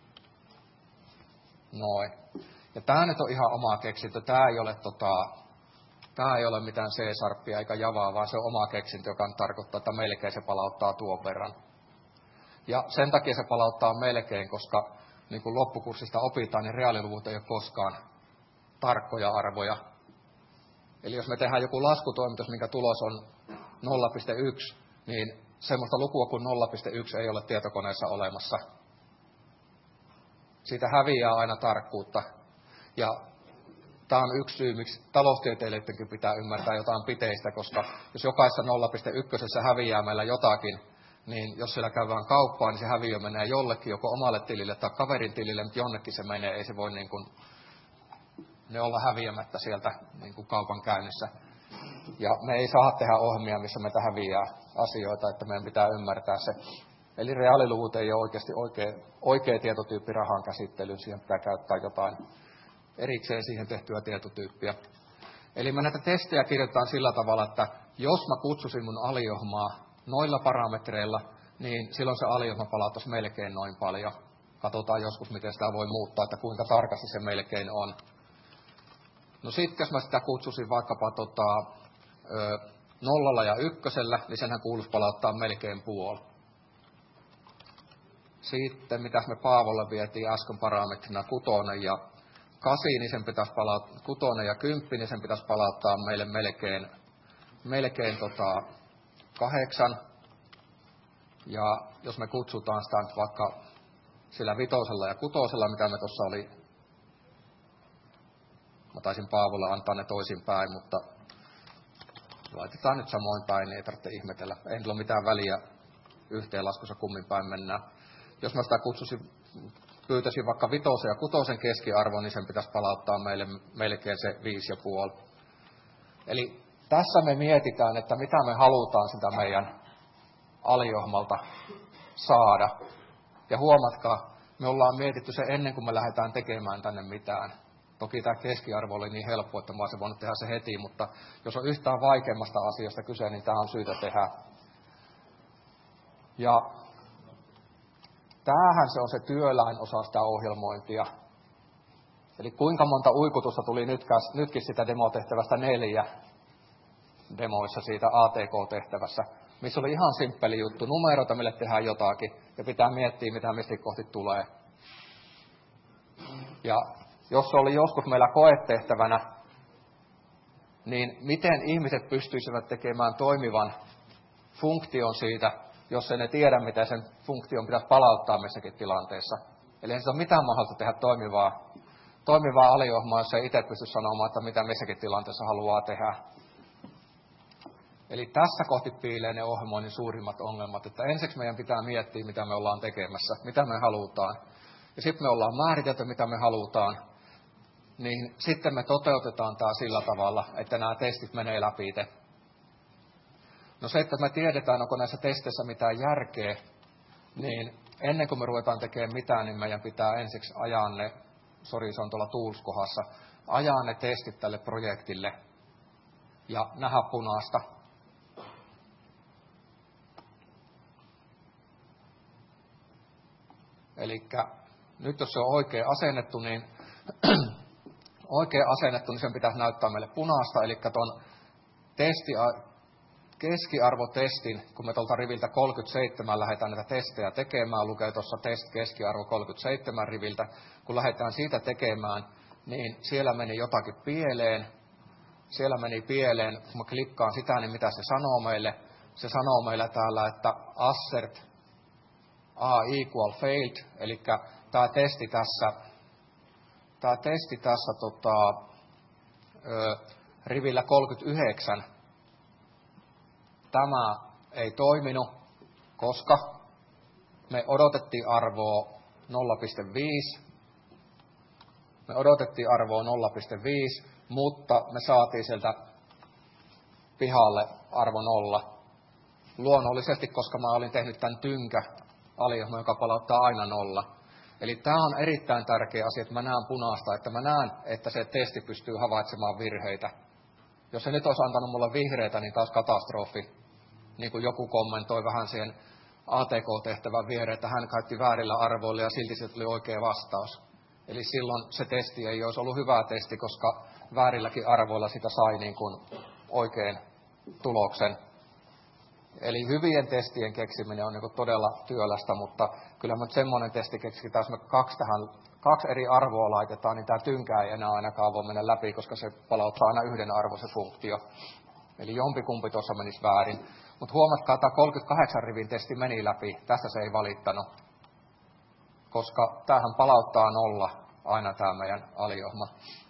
Noin. Ja tämä nyt on ihan oma keksintö. Tämä ei ole, tota, tämä ei ole mitään C-sharpia eikä Javaa, vaan se on oma keksintö, joka tarkoittaa, että melkein se palauttaa tuon verran. Ja sen takia se palauttaa melkein, koska niin kuin loppukurssista opitaan, niin reaaliluvut ei ole koskaan tarkkoja arvoja. Eli jos me tehdään joku laskutoimitus, minkä tulos on nolla pilkku yksi, niin semmoista lukua kuin nolla pilkku yksi ei ole tietokoneessa olemassa. Siitä häviää aina tarkkuutta. Ja tämä on yksi syy, miksi taloustieteilijöidenkin pitää ymmärtää jotain piteistä, koska jos jokaisessa nolla pilkku yksi häviää meillä jotakin, niin jos siellä käydään kauppaa, niin se häviö menee jollekin, joko omalle tilille tai kaverin tilille, mutta jonnekin se menee, ei se voi niin kuin, ne olla häviämättä sieltä niin kuin kaupan käynnissä. Ja me ei saa tehdä ohjelmia, missä meitä häviää asioita, että meidän pitää ymmärtää se. Eli reaaliluvut ei ole oikeasti oikea, oikea tietotyyppi rahan käsittelyyn, siihen pitää käyttää jotain erikseen siihen tehtyä tietotyyppiä. Eli me näitä testejä kirjoitetaan sillä tavalla, että jos mä kutsusin mun aliohjelmaa noilla parametreilla, niin silloin se aliohjelma palauttaisi melkein noin paljon. Katsotaan joskus, miten sitä voi muuttaa, että kuinka tarkasti se melkein on. No sitten, jos mä sitä kutsusin vaikkapa tota, ö, nollalla ja ykkösellä, niin senhän kuuluisi palauttaa melkein puoli. Sitten, mitä me Paavolle vietiin äsken parametrina kutonen ja kasi, niin sen pitäisi palauttaa, kutonen ja kymppi, niin sen pitäisi palauttaa meille melkein, melkein tota, kahdeksan. Ja jos me kutsutaan sitä nyt vaikka sillä vitosella ja kutosella, mitä me tuossa oli, mä taisin Paavolle antaa ne toisinpäin, mutta laitetaan nyt samoin päin, niin ei tarvitse ihmetellä. Ei niillä ole mitään väliä yhteenlaskussa kummin päin mennään. Jos mä sitä kutsusin, pyytäisin vaikka vitosen ja kutosen keskiarvon, niin sen pitäisi palauttaa meille melkein se viisi ja puoli. Eli tässä me mietitään, että mitä me halutaan sitä meidän aliohjelmalta saada. Ja huomatkaa, me ollaan mietitty se ennen kuin me lähdetään tekemään tänne mitään. Toki tämä keskiarvo oli niin helppo, että mä olisin voinut tehdä se heti, mutta jos on yhtään vaikeammasta asiasta kyse, niin tämä on syytä tehdä. Ja tämähän se on se työläin osa sitä ohjelmointia. Eli kuinka monta uikutusta tuli nytkäs, nytkin sitä demotehtävästä neljä demoissa siitä A T K-tehtävässä, missä oli ihan simppeli juttu, numeroita, mille tehdään jotakin, ja pitää miettiä, mitä mistä kohti tulee. Ja jos se oli joskus meillä koetehtävänä, niin miten ihmiset pystyisivät tekemään toimivan funktion siitä, jos ei ne tiedä, mitä sen funktion pitäisi palauttaa missäkin tilanteessa. Eli ei se ole mitään mahdollista tehdä toimivaa, toimivaa aliohjelmaa, jos ei itse pysty sanomaan, että mitä missäkin tilanteessa haluaa tehdä. Eli tässä kohti piilee ne ohjelmoinnin suurimmat ongelmat, että ensiksi meidän pitää miettiä, mitä me ollaan tekemässä, mitä me halutaan. Ja sitten me ollaan määritelty, mitä me halutaan. Niin sitten me toteutetaan tämä sillä tavalla, että nämä testit menee läpi itse. No se, että me tiedetään, onko näissä testeissä mitään järkeä, niin ennen kuin me ruvetaan tekemään mitään, niin meidän pitää ensiksi ajaa ne sori se on tuolla Tools-kohdassa, ajaa ne testit tälle projektille ja nähdä punaista. Eli nyt jos se on oikein asennettu, niin oikein asennettu, niin sen pitäisi näyttää meille punaista, eli tuon testi, keskiarvotestin, kun me tuolta riviltä kolmekymmentäseitsemän lähdetään näitä testejä tekemään, lukee tuossa test keskiarvo kolmekymmentäseitsemän riviltä, kun lähdetään siitä tekemään, niin siellä meni jotakin pieleen, siellä meni pieleen, kun mä klikkaan sitä, niin mitä se sanoo meille? Se sanoo meille täällä, että assert A equal failed, eli tämä testi tässä, tämä testi tässä tota, ö, rivillä kolmekymmentäyhdeksän, tämä ei toiminut, koska me odotettiin arvoa nolla pilkku viisi, me odotettiin arvoa nolla pilkku viisi, mutta me saatiin sieltä pihalle arvo nolla. Luonnollisesti, koska mä olin tehnyt tämän tynkä aliohjelman, joka palauttaa aina nolla. Eli tämä on erittäin tärkeä asia, että mä näen punaista, että mä näen, että se testi pystyy havaitsemaan virheitä. Jos se nyt olisi antanut mulle vihreitä, niin taas katastrofi. Niin kuin joku kommentoi vähän siihen A T K-tehtävän viereen, että hän käytti väärillä arvoilla ja silti se tuli oikea vastaus. Eli silloin se testi ei olisi ollut hyvä testi, koska väärilläkin arvoilla sitä sai niin kuin oikein tuloksen. Eli hyvien testien keksiminen on niin kuin todella työlästä, mutta kyllä me nyt semmoinen testi keksitään, jos me kaksi, tähän, kaksi eri arvoa laitetaan, niin tämä tynkä ei enää ainakaan voi mennä läpi, koska se palauttaa aina yhden arvoisen funktio. Eli jompikumpi tuossa menisi väärin. Mutta huomatkaa, että tämä kolmekymmentäkahdeksan rivin testi meni läpi, tästä se ei valittanut, koska tämähän palauttaa nolla aina tämä meidän aliohjelma.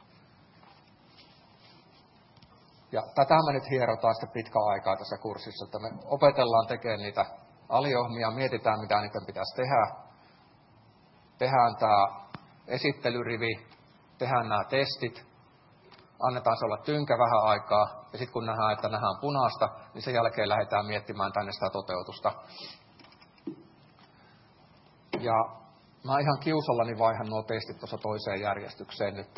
Ja tätä me nyt hierotaan sitten pitkä aikaa tässä kurssissa, että me opetellaan tekemään niitä aliohjelmia, mietitään mitä niiden pitäisi tehdä. Tehdään tämä esittelyrivi, tehdään nämä testit, annetaan se olla tynkä vähän aikaa, ja sitten kun nähdään, että nähdään punaista, niin sen jälkeen lähdetään miettimään tänne sitä toteutusta. Ja mä ihan kiusallani vaihan nuo testit tuossa toiseen järjestykseen nyt.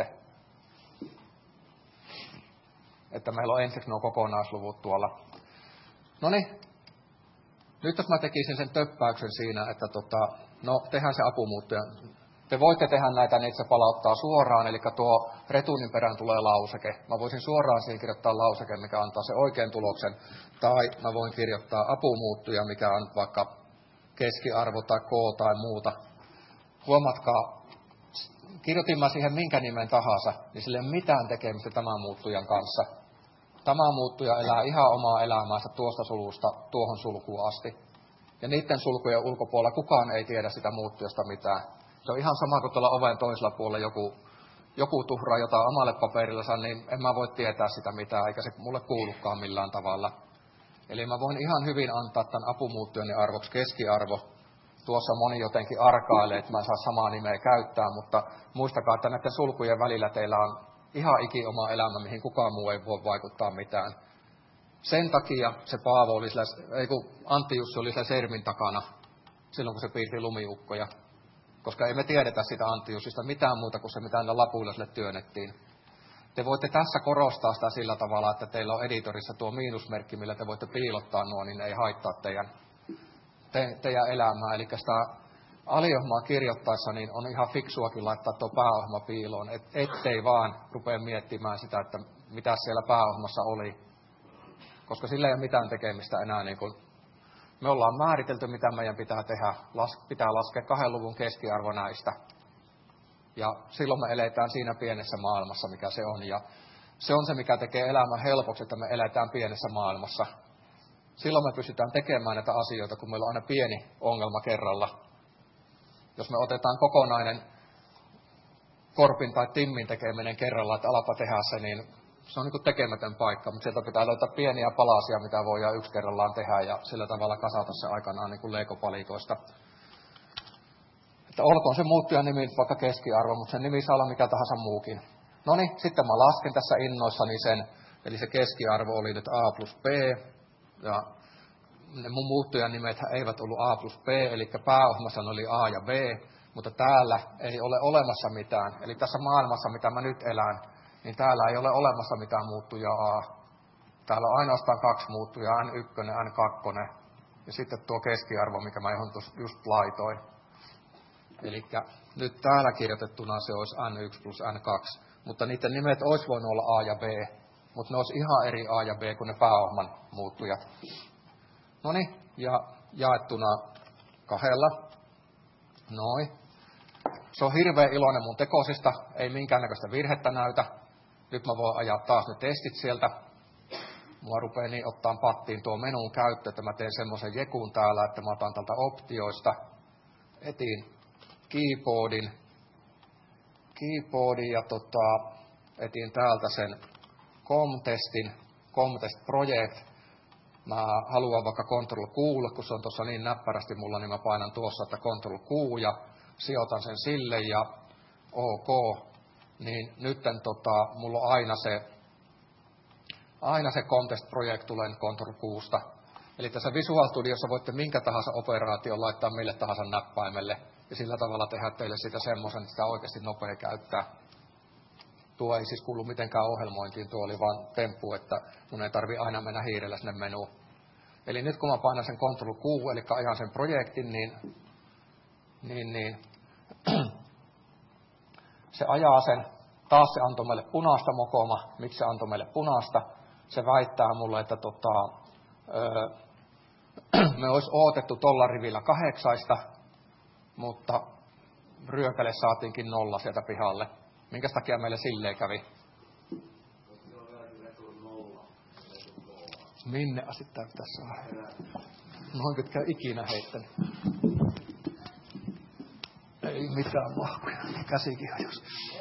Että meillä on ensiksi nuo kokonaisluvut tuolla. No niin, nyt jos mä tekisin sen töppäyksen siinä, että tota, no tehdään se apumuuttuja. Te voitte tehdä näitä, niin että se palauttaa suoraan, eli tuo retuunin perään tulee lauseke. Mä voisin suoraan siihen kirjoittaa lauseke, mikä antaa se oikean tuloksen, tai mä voin kirjoittaa apumuuttuja, mikä on vaikka keskiarvo tai K tai muuta. Huomatkaa, kirjoitin mä siihen minkä nimen tahansa, niin sillä ei ole mitään tekemistä tämän muuttujan kanssa. Tämä muuttuja elää ihan omaa elämäänsä tuosta sulusta tuohon sulkuun asti. Ja niiden sulkujen ulkopuolella kukaan ei tiedä sitä muuttujasta mitään. Se on ihan sama kuin tuolla oven toisella puolella joku, joku tuhraa jotain omalle paperillansa, niin en mä voi tietää sitä mitään, eikä se mulle kuulukaan millään tavalla. Eli mä voin ihan hyvin antaa tämän apumuuttujani arvoksi keskiarvo. Tuossa moni jotenkin arkailee, että mä en saa samaa nimeä käyttää, mutta muistakaa, että näiden sulkujen välillä teillä on ihan iki oma elämä, mihin kukaan muu ei voi vaikuttaa mitään. Sen takia se Paavo oli sillä, ei kun Antti Jussi oli sillä sermin takana, silloin kun se piirti lumiukkoja. Koska ei me tiedetä sitä Antti Jussista mitään muuta kuin se, mitä näillä lapuilla sille työnnettiin. Te voitte tässä korostaa sitä sillä tavalla, että teillä on editorissa tuo miinusmerkki, millä te voitte piilottaa nuo, niin ei haittaa teidän, te, teidän elämää. Eli sitä aliohjelmaa kirjoittaessa niin on ihan fiksuakin laittaa tuo pääohjelma piiloon, et, ettei vaan rupea miettimään sitä, että mitä siellä pääohjelmassa oli. Koska sillä ei ole mitään tekemistä enää. Niin kuin me ollaan määritelty, mitä meidän pitää tehdä. Las, pitää laskea kahden luvun keskiarvo näistä. Ja silloin me eletään siinä pienessä maailmassa, mikä se on. Ja se on se, mikä tekee elämän helpoksi, että me eletään pienessä maailmassa. Silloin me pystytään tekemään näitä asioita, kun meillä on aina pieni ongelma kerralla. Jos me otetaan kokonainen Korpin tai Timmin tekeminen kerralla, että alapa tehdä se, niin se on niin kuin tekemätön paikka. Mutta sieltä pitää löytää pieniä palasia, mitä voidaan yksi kerrallaan tehdä ja sillä tavalla kasata se aikanaan niin kuin Lego-palikoista. Että olkoon se muuttujan nimi vaikka keskiarvo, mutta sen nimi saa olla mikä tahansa muukin. No niin, sitten mä lasken tässä innoissani sen, eli se keskiarvo oli nyt A plus B, ja ne mun muuttujan nimet eivät ollut A plus B, eli pääohjelmassa oli A ja B, mutta täällä ei ole olemassa mitään. Eli tässä maailmassa, mitä mä nyt elän, niin täällä ei ole olemassa mitään muuttujaa A. Täällä on ainoastaan kaksi muuttujaa, N yksi, N kaksi ja sitten tuo keskiarvo, mikä mä johon just laitoin. Eli nyt täällä kirjoitettuna se olisi N yksi plus N kaksi, mutta niiden nimet olisi voinut olla A ja B, mutta ne olisi ihan eri A ja B kuin ne pääohman muuttujat. Noniin, ja jaettuna kahdella. Noin. Se on hirveän iloinen mun tekosista, ei minkäännäköistä virhettä näytä. Nyt mä voin ajaa taas ne testit sieltä. Mua rupeaa niin ottaa pattiin tuo menun käyttö, että mä teen semmoisen jekun täällä, että mä otan tältä optioista. Etin keyboardin, keyboardin ja tota, etin täältä sen com-testin, com-test project. Mä haluan vaikka Control Q, kun se on tuossa niin näppärästi mulla, niin mä painan tuossa, että Control Q ja sijoitan sen sille ja OK. Niin nytten tota, mulla on aina se, aina se Contest Project tulee Control Q:sta. Eli tässä Visual Studiossa voitte minkä tahansa operaation laittaa mille tahansa näppäimelle ja sillä tavalla tehdä teille sitä semmoisen, että sitä oikeasti nopea käyttää. Tuo ei siis kuulu mitenkään ohjelmointiin, tuo oli vaan temppu, että mun ei tarvi aina mennä hiirellä sinne menuun. Eli nyt kun mä painan sen Control Q, eli ajan sen projektin, niin, niin, niin se ajaa sen. Taas se antoi meille punaista mokoma. Miksi se antoi meille punaista? Se väittää mulle, että tota, öö, me olisi odotettu tuolla rivillä kahdeksaista, mutta ryökäle saatiinkin nolla sieltä pihalle. Minkä takia meille silleen kävi? Minne asti tää pitäisi saada? Noin pitkä ikinä heittänyt. Ei mitään mahkuja. Käsikin hajos.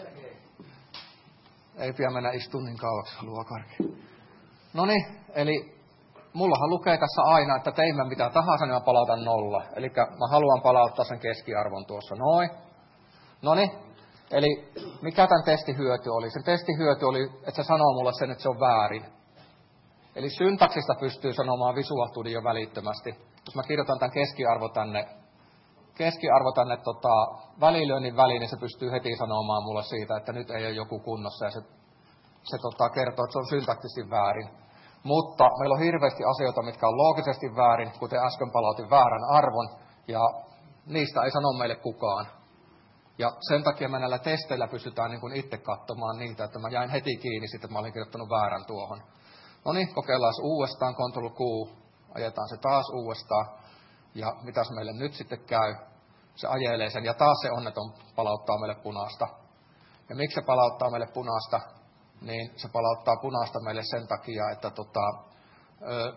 Ei pian mennä istuun niin kauaksi, haluaa karkea. Noniin, eli mullahan lukee tässä aina, että teimme mitä tahansa, niin mä palautan nolla. Eli mä haluan palauttaa sen keskiarvon tuossa. Noin. Noniin. Eli mikä tämän testin hyöty oli? Sen testin hyöty oli, että se sanoo mulle sen, että se on väärin. Eli syntaksista pystyy sanomaan Visual Studio välittömästi. Jos mä kirjoitan tämän keskiarvo tänne, keskiarvo tänne tota, välilyönnin väliin, niin se pystyy heti sanomaan mulle siitä, että nyt ei ole joku kunnossa. Ja se, se tota, kertoo, että se on syntaktisesti väärin. Mutta meillä on hirveästi asioita, mitkä on loogisesti väärin, kuten äsken palautin väärän arvon. Ja niistä ei sano meille kukaan. Ja sen takia me näillä testeillä pystytään niin kuin itse katsomaan niitä, että mä jäin heti kiinni sitten, että mä olin kirjoittanut väärän tuohon. No niin, kokeillaan uudestaan, Control Q, ajetaan se taas uudestaan. Ja mitäs meille nyt sitten käy? Se ajelee sen ja taas se onneton palauttaa meille punaista. Ja miksi se palauttaa meille punaista? Niin se palauttaa punaista meille sen takia, että tota, ö,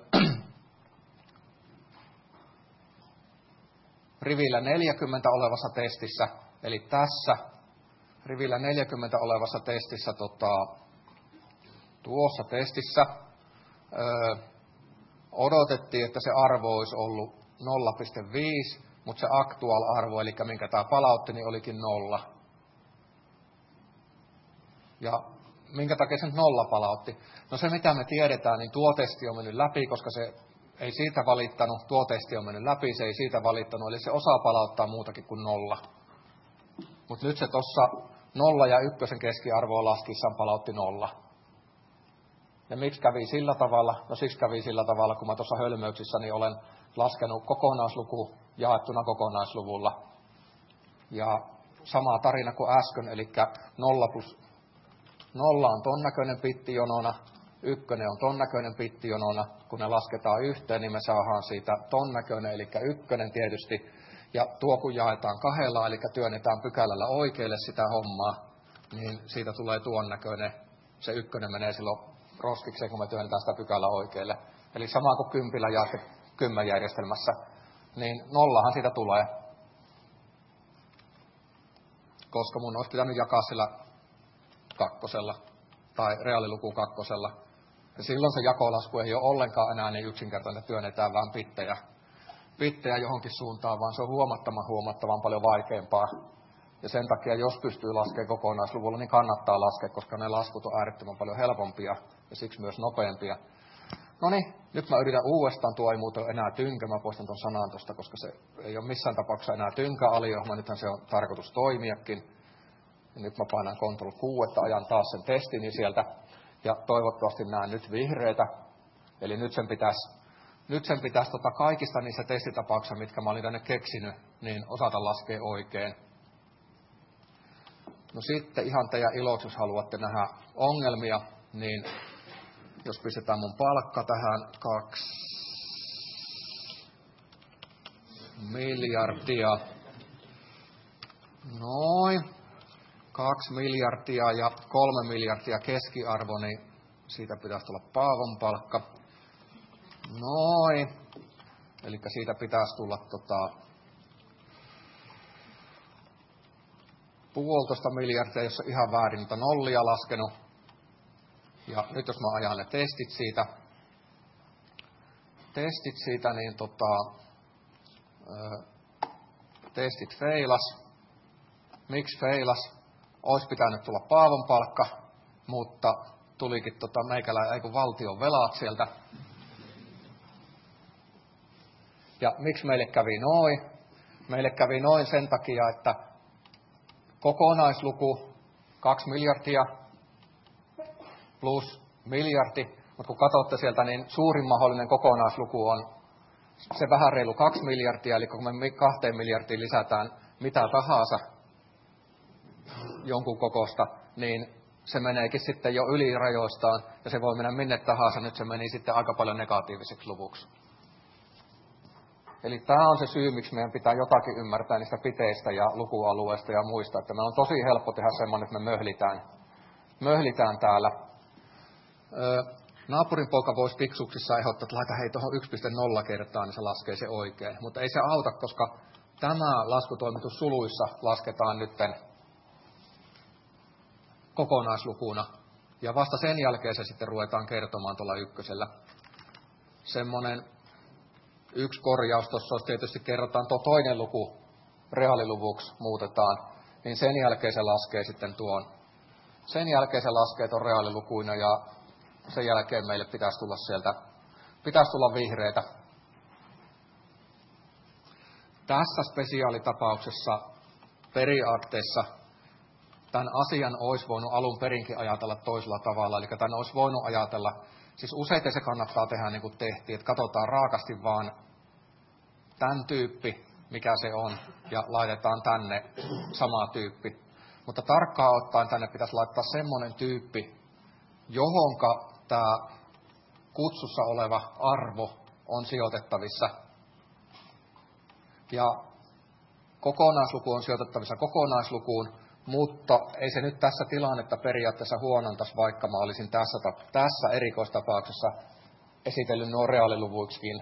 rivillä neljäkymmentä olevassa testissä, eli tässä rivillä neljäkymmentä olevassa testissä, tota, tuossa testissä, ö, odotettiin, että se arvo olisi ollut nolla pilkku viisi, mutta se actual-arvo, eli minkä tämä palautti, niin olikin nolla. Ja minkä takia se nyt nolla palautti? No se, mitä me tiedetään, niin tuo testi on mennyt läpi, koska se ei siitä valittanut, tuo testi on mennyt läpi, se ei siitä valittanut, eli se osaa palauttaa muutakin kuin nolla. Mutta nyt se tuossa nolla ja ykkösen keskiarvoa laskissaan palautti nolla. Ja miksi kävi sillä tavalla? No siksi kävi sillä tavalla, kun mä tuossa hölmöyksissäni olen laskenut kokonaisluku jaettuna kokonaisluvulla. Ja sama tarina kuin äsken, eli nolla plus nolla on ton näköinen bittijonona, ykkönen on ton näköinen bittijonona. Kun ne lasketaan yhteen, niin me saadaan siitä ton näköinen, eli ykkönen tietysti. Ja tuo kun jaetaan kahdella, eli työnnetään pykälällä oikealle sitä hommaa, niin siitä tulee tuon näköinen. Se ykkönen menee silloin roskikseen, kun me työnnetään sitä pykälää oikealle. Eli sama kuin kympillä ja kymmenjärjestelmässä, niin nollahan siitä tulee. Koska mun olisi pitänyt jakaa sillä kakkosella tai reaaliluku kakkosella. Ja silloin se jakolasku ei ole ollenkaan enää niin yksinkertainen, että työnnetään vaan bittejä, bittejä johonkin suuntaan, vaan se on huomattavan huomattavan paljon vaikeampaa. Ja sen takia, jos pystyy laskemaan kokonaisluvulla, niin kannattaa laskea, koska ne laskut on äärettömän paljon helpompia ja siksi myös nopeampia. No niin, nyt mä yritän uudestaan, tuo ei muuten enää tynkä, mä poistan ton sanan tosta, koska se ei ole missään tapauksessa enää tynkä aliohjelma, nythän se on tarkoitus toimiakin. Ja nyt mä painan control Q, että ajan taas sen testini sieltä, ja toivottavasti näen nyt vihreitä, eli nyt sen pitäisi, nyt sen pitäisi tota kaikista niissä testitapauksissa, mitkä mä olin tänne keksinyt, niin osata laskea oikein. No sitten ihan teidän iloksi, jos haluatte nähdä ongelmia, niin jos pistetään mun palkka tähän kaksi miljardia, noin, kaksi miljardia ja kolme miljardia keskiarvo, niin siitä pitäisi tulla Paavon palkka. Noin, eli siitä pitäisi tulla tota, puolitoista miljardia, jos on ihan väärin mutta nollia laskenut. Ja nyt jos mä ajan ne testit siitä, testit siitä, niin tota, ö, testit feilas. Miksi feilas? Olisi pitänyt tulla Paavon palkka, mutta tulikin tota meikäläinen ei kun valtion velat sieltä. Ja miksi meille kävi noin? Meille kävi noin sen takia, että kokonaisluku kaksi miljardia plus miljardi, mutta kun katsotte sieltä, niin suurin mahdollinen kokonaisluku on se vähän reilu kaksi miljardia, eli kun me kahteen miljardiin lisätään mitä tahansa jonkun kokosta, niin se meneekin sitten jo yli rajoistaan, ja se voi mennä minne tahansa, nyt se meni sitten aika paljon negatiiviseksi luvuksi. Eli tämä on se syy, miksi meidän pitää jotakin ymmärtää niistä piteistä ja lukualueista ja muista, että me on tosi helppo tehdä semmoinen, että me möhlitään, möhlitään täällä. Öö, naapurin poika voisi fiksuksissa ehdottaa, että laita hei tuohon yksi pilkku nolla kertaa, niin se laskee se oikein. Mutta ei se auta, koska tämä laskutoimitus suluissa lasketaan nytten kokonaislukuna. Ja vasta sen jälkeen se sitten ruvetaan kertomaan tuolla ykkösellä. Semmoinen yksi korjaus tuossa olisi tietysti kerrotaan tuo toinen luku reaaliluvuksi muutetaan, niin sen jälkeen se laskee sitten tuon. Sen jälkeen se laskee tuon reaalilukuina ja sen jälkeen meille pitäisi tulla sieltä, pitäisi tulla vihreitä. Tässä spesiaalitapauksessa periaatteessa tämän asian olisi voinut alun perinkin ajatella toisella tavalla, eli tämän olisi voinut ajatella, siis useiten se kannattaa tehdä niin kuin tehtiin, että katsotaan raakasti vaan tämän tyyppi, mikä se on, ja laitetaan tänne sama tyyppi. Mutta tarkkaan ottaen tänne pitäisi laittaa semmoinen tyyppi, johonka tämä kutsussa oleva arvo on sijoitettavissa. Ja kokonaisluku on sijoitettavissa kokonaislukuun, mutta ei se nyt tässä tilannetta periaatteessa huonontaisi, vaikka mä olisin tässä, tässä erikoistapauksessa esitellyt nuo reaaliluvuiksikin.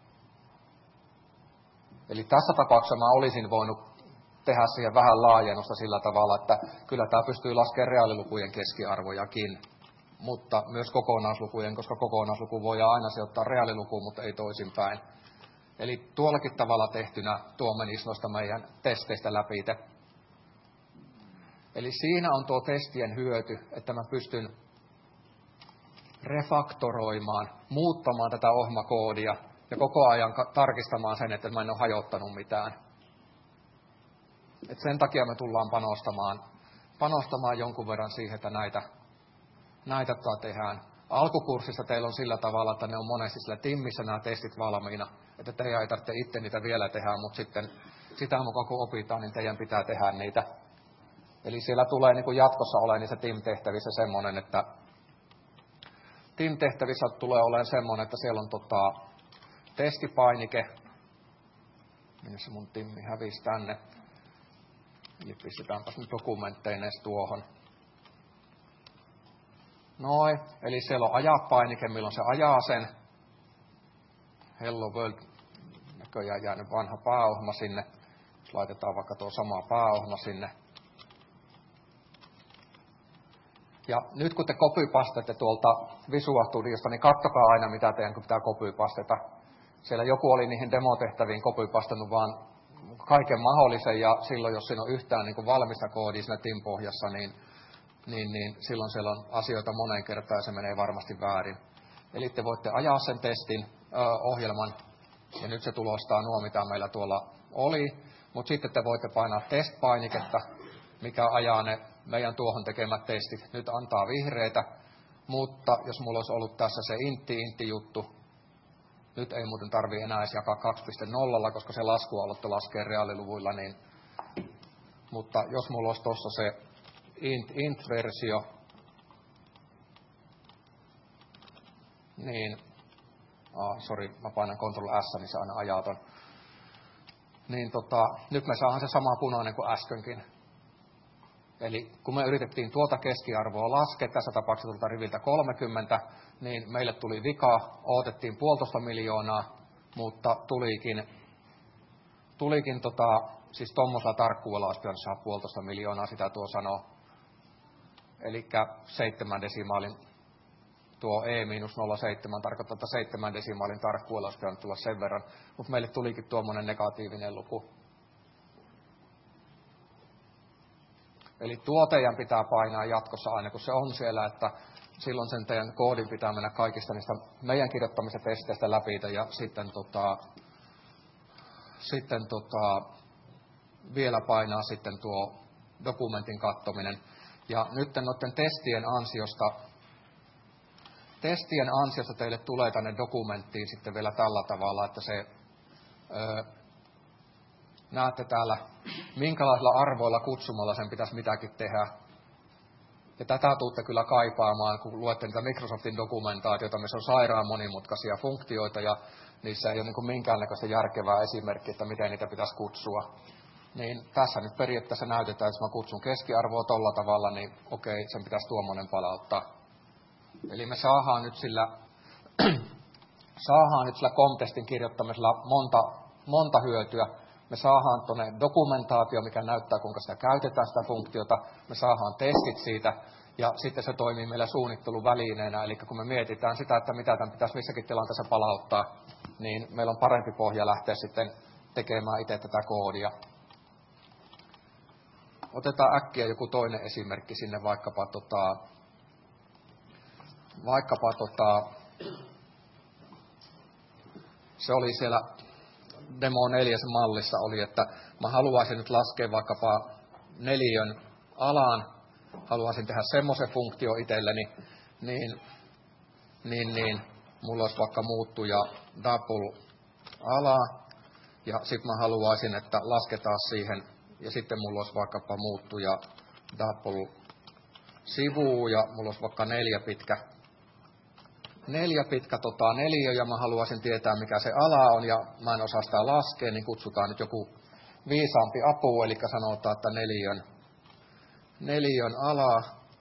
Eli tässä tapauksessa mä olisin voinut tehdä siihen vähän laajennusta sillä tavalla, että kyllä tämä pystyy laskemaan reaalilukujen keskiarvojakin, mutta myös kokonaislukujen, koska kokonaisluku voidaan aina sijoittaa reaalilukuun, mutta ei toisinpäin. Eli tuollakin tavalla tehtynä tuo menisi noista meidän testeistä läpi. Eli siinä on tuo testien hyöty, että mä pystyn refaktoroimaan, muuttamaan tätä ohjelmakoodia ja koko ajan tarkistamaan sen, että mä en ole hajottanut mitään. Et sen takia me tullaan panostamaan, panostamaan jonkun verran siihen, että näitä, näitä tehdään. Alkukurssissa teillä on sillä tavalla, että ne on monesti sillä timmissä nämä testit valmiina, että teidän ei tarvitse itse niitä vielä tehdä, mutta sitten sitä mukaan kun opitaan, niin teidän pitää tehdä niitä. Eli siellä tulee niin kuin jatkossa olemaan niissä team-tehtävissä semmoinen, että team-tehtävissä tulee olemaan semmoinen, että siellä on tota, testipainike. Minne se mun timmi hävisi tänne? Ja pistetäänpäs nyt dokumentteineen tuohon. Noin, eli siellä on ajapainike, milloin se ajaa sen. Hello World, näköjään jäänyt vanha pääohjelma sinne. Jos laitetaan vaikka tuo sama pääohjelma sinne. Ja nyt kun te copypastette tuolta Visual Studiosta, niin katsokaa aina, mitä teidän kun pitää copypasteta. Siellä joku oli niihin demotehtäviin copypastannut vaan kaiken mahdollisen, ja silloin jos siinä on yhtään niin kuin valmista koodia siinä team-pohjassa, niin, niin, niin silloin siellä on asioita moneen kertaan ja se menee varmasti väärin. Eli te voitte ajaa sen testin ö, ohjelman, ja nyt se tulostaa nuo, mitä meillä tuolla oli. Mutta sitten te voitte painaa test-painiketta, mikä ajaa ne meidän tuohon tekemät testit. Nyt antaa vihreitä, mutta jos mulla olisi ollut tässä se intti-intti-juttu, nyt ei muuten tarvitse enää edes jakaa kaksi piste nolla, koska se laskualoitto laskee reaaliluvuilla. Niin, mutta jos mulla olisi tuossa se int, int-versio, niin, ah, sori, mä painan Ctrl S, niin se aina ajaa ton. Niin tota, nyt me saadaan se sama punainen kuin äskenkin. Eli kun me yritettiin tuota keskiarvoa laskea, tässä tapauksessa tuolta riviltä kolmekymmentä, niin meille tuli vika, odotettiin puolitoista miljoonaa, mutta tulikin, tulikin tota, siis tuommoisella tarkkuudella olisi pitänyt saada puolitoista miljoonaa, sitä tuo sanoo. Eli seitsemän desimaalin, tuo E miinus nolla pilkku seitsemän tarkoittaa, että seitsemän desimaalin tarkkuudella olisi pitänyt tulla sen verran, mutta meille tulikin tuommoinen negatiivinen luku. Eli tuo teidän pitää painaa jatkossa aina, kun se on siellä, että silloin sen teidän koodin pitää mennä kaikista niistä meidän kirjoittamista testeistä läpi ja sitten, tota, sitten tota, vielä painaa sitten tuo dokumentin katsominen. Ja nyt noiden testien ansiosta, testien ansiosta teille tulee tänne dokumenttiin sitten vielä tällä tavalla, että se öö, näette täällä, minkälaisilla arvoilla kutsumalla sen pitäisi mitäkin tehdä. Ja tätä tuutte kyllä kaipaamaan, kun luette niitä Microsoftin dokumentaatioita, missä on sairaan monimutkaisia funktioita, ja niissä ei ole niin minkäännäköistä järkevää esimerkkiä, että miten niitä pitäisi kutsua. Niin tässä nyt periaatteessa näytetään, että jos mä kutsun keskiarvoa tolla tavalla, niin okei, sen pitäisi tuommoinen palauttaa. Eli me saadaan nyt sillä, saadaan nyt sillä COM-testin kirjoittamisella monta, monta hyötyä. Me saadaan tuonne dokumentaatio, mikä näyttää, kuinka sitä käytetään, sitä funktiota. Me saadaan testit siitä, ja sitten se toimii meillä suunnitteluvälineenä. Eli kun me mietitään sitä, että mitä tämän pitäisi missäkin tilanteessa palauttaa, niin meillä on parempi pohja lähteä sitten tekemään itse tätä koodia. Otetaan äkkiä joku toinen esimerkki sinne, vaikkapa, tota, vaikkapa tota, se oli siellä demo neljäs mallissa oli, että mä haluaisin nyt laskea vaikkapa neliön alaan, haluaisin tehdä semmoisen funktio itselleni, niin, niin, niin mulla olisi vaikka muuttuja double ala, ja sitten mä haluaisin, että lasketaan siihen, ja sitten mulla olisi vaikkapa muuttuja double sivu, ja mulla olisi vaikka neljä pitkä neljä pitkä tota, neliö, ja mä haluaisin tietää, mikä se ala on, ja mä en osaa sitä laskea, niin kutsutaan nyt joku viisaampi apu, eli sanotaan, että neliön, neliön ala,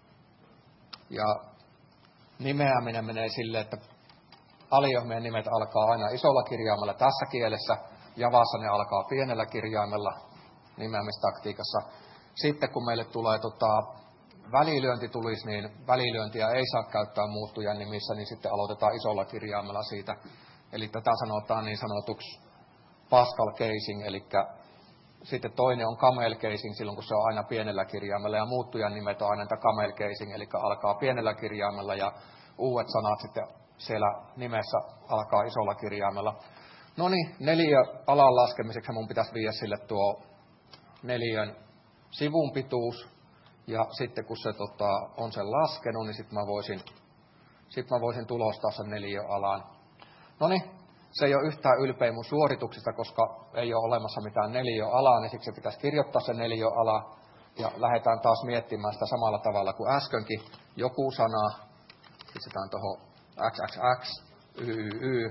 ja nimeäminen menee silleen, että aliohmeen nimet alkaa aina isolla kirjaimella tässä kielessä, Javassa ne alkaa pienellä kirjaimella nimeämistaktiikassa. Sitten kun meille tulee tota, välilyönti tulisi, niin välilyöntiä ei saa käyttää muuttujan nimissä, niin sitten aloitetaan isolla kirjaimella siitä. Eli tätä sanotaan niin sanotuksi Pascal casing, eli sitten toinen on camel casing silloin, kun se on aina pienellä kirjaimella, ja muuttujan nimet on aina niitä camel casing, eli alkaa pienellä kirjaimella, ja uudet sanat sitten siellä nimessä alkaa isolla kirjaimella. No niin, neliö alan laskemiseksi mun pitäisi viedä sille tuo neliön sivun pituus, ja sitten kun se tota, on sen laskenut, niin sitten mä voisin, sit mä voisin tulostaa sen neliöalan. No niin, se ei ole yhtään ylpeä mun suorituksista, koska ei ole olemassa mitään neliöalaa, niin siksi se pitäisi kirjoittaa sen neliöala. Ja lähdetään taas miettimään sitä samalla tavalla kuin äskenkin. Joku sana, pistetään tuohon xxx, yy,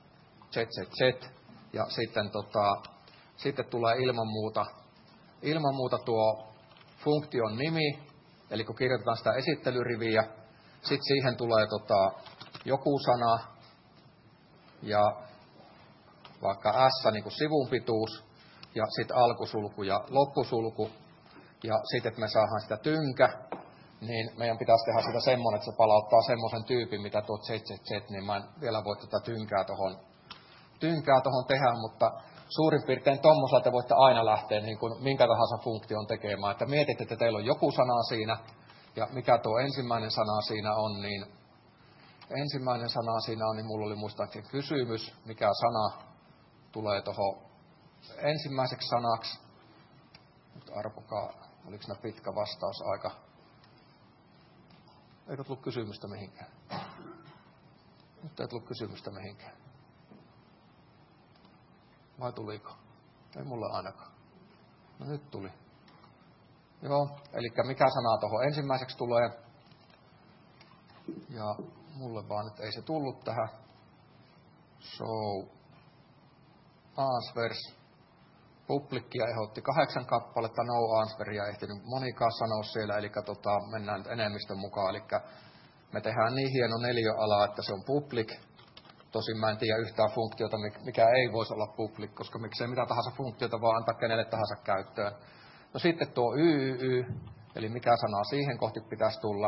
zzz, ja sitten, tota, sitten tulee ilman muuta, ilman muuta tuo funktion nimi, eli kun kirjoitetaan sitä esittelyriviä, sitten siihen tulee tota, joku sana, ja vaikka S niin kuin sivun pituus, ja sitten alkusulku ja loppusulku, ja sitten, että me saadaan sitä tynkä, niin meidän pitäisi tehdä sitä semmoinen, että se palauttaa semmoisen tyypin, mitä tuo zzz, niin mä en vielä voi tätä tynkää tuohon tynkää tohon tehdä, mutta suurin piirtein tuommoisella te voitte aina lähteä niin kuin minkä tahansa funktion tekemään, että mietitte, että teillä on joku sana siinä, ja mikä tuo ensimmäinen sana siinä on, niin ensimmäinen sana siinä on, niin mulla oli muistaakseni kysymys, mikä sana tulee tuohon ensimmäiseksi sanaksi. Nyt arpokaa, oliko siinä pitkä vastausaika? Eikö tullut kysymystä mihinkään? Nyt ei tullut kysymystä mihinkään. Vai tuliko? Ei mulle ainakaan. No nyt tuli. Joo, eli mikä sana tuohon ensimmäiseksi tulee? Ja mulle vaan nyt ei se tullut tähän. So, answers. Publikkia ehdotti kahdeksan kappaletta, no answeria ehtinyt monikaan sanoa siellä, eli tota, mennään nyt enemmistön mukaan. Eli me tehdään niin hieno neliöala, että se on public. Tosin mä en tiedä yhtään funktiota, mikä ei voisi olla public, koska miksei mitä tahansa funktiota vaan antaa kenelle tahansa käyttöön. No sitten tuo Y Y Y, eli mikä sana siihen kohti pitäisi tulla.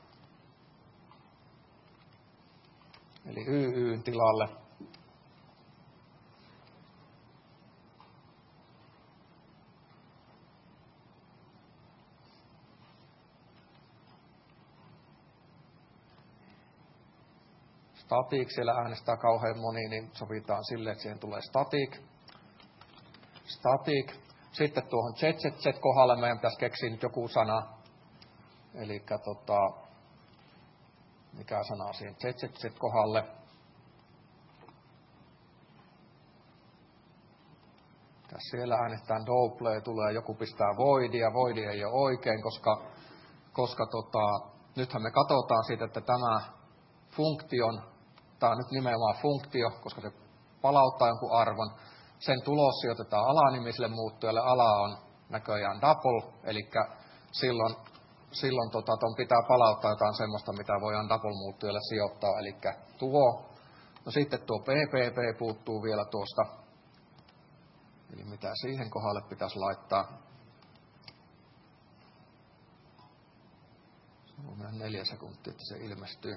Eli Y Y:n tilalle. Static, siellä äänestää kauhean moni, niin sovitaan silleen, että siihen tulee static. Static. Sitten tuohon Z Z Z kohdalle meidän pitäisi keksiä nyt joku sana. Eli tota, mikä sana siihen Z Z Z kohdalle. Tässä siellä äänestään double, tulee joku pistää voidia. Voidi ei ole oikein, koska, koska tota, nythän me katsotaan siitä, että tämä funktion, tämä on nyt nimenomaan funktio, koska se palauttaa jonkun arvon. Sen tulos sijoitetaan alanimiselle muuttujalle. Ala on näköjään double, eli silloin, silloin tota, ton pitää palauttaa jotain semmoista, mitä voidaan double-muuttujalle sijoittaa, eli tuo. No sitten tuo P P P puuttuu vielä tuosta. Eli mitä siihen kohdalle pitäisi laittaa. Se on mennä neljä sekuntia, että se ilmestyy.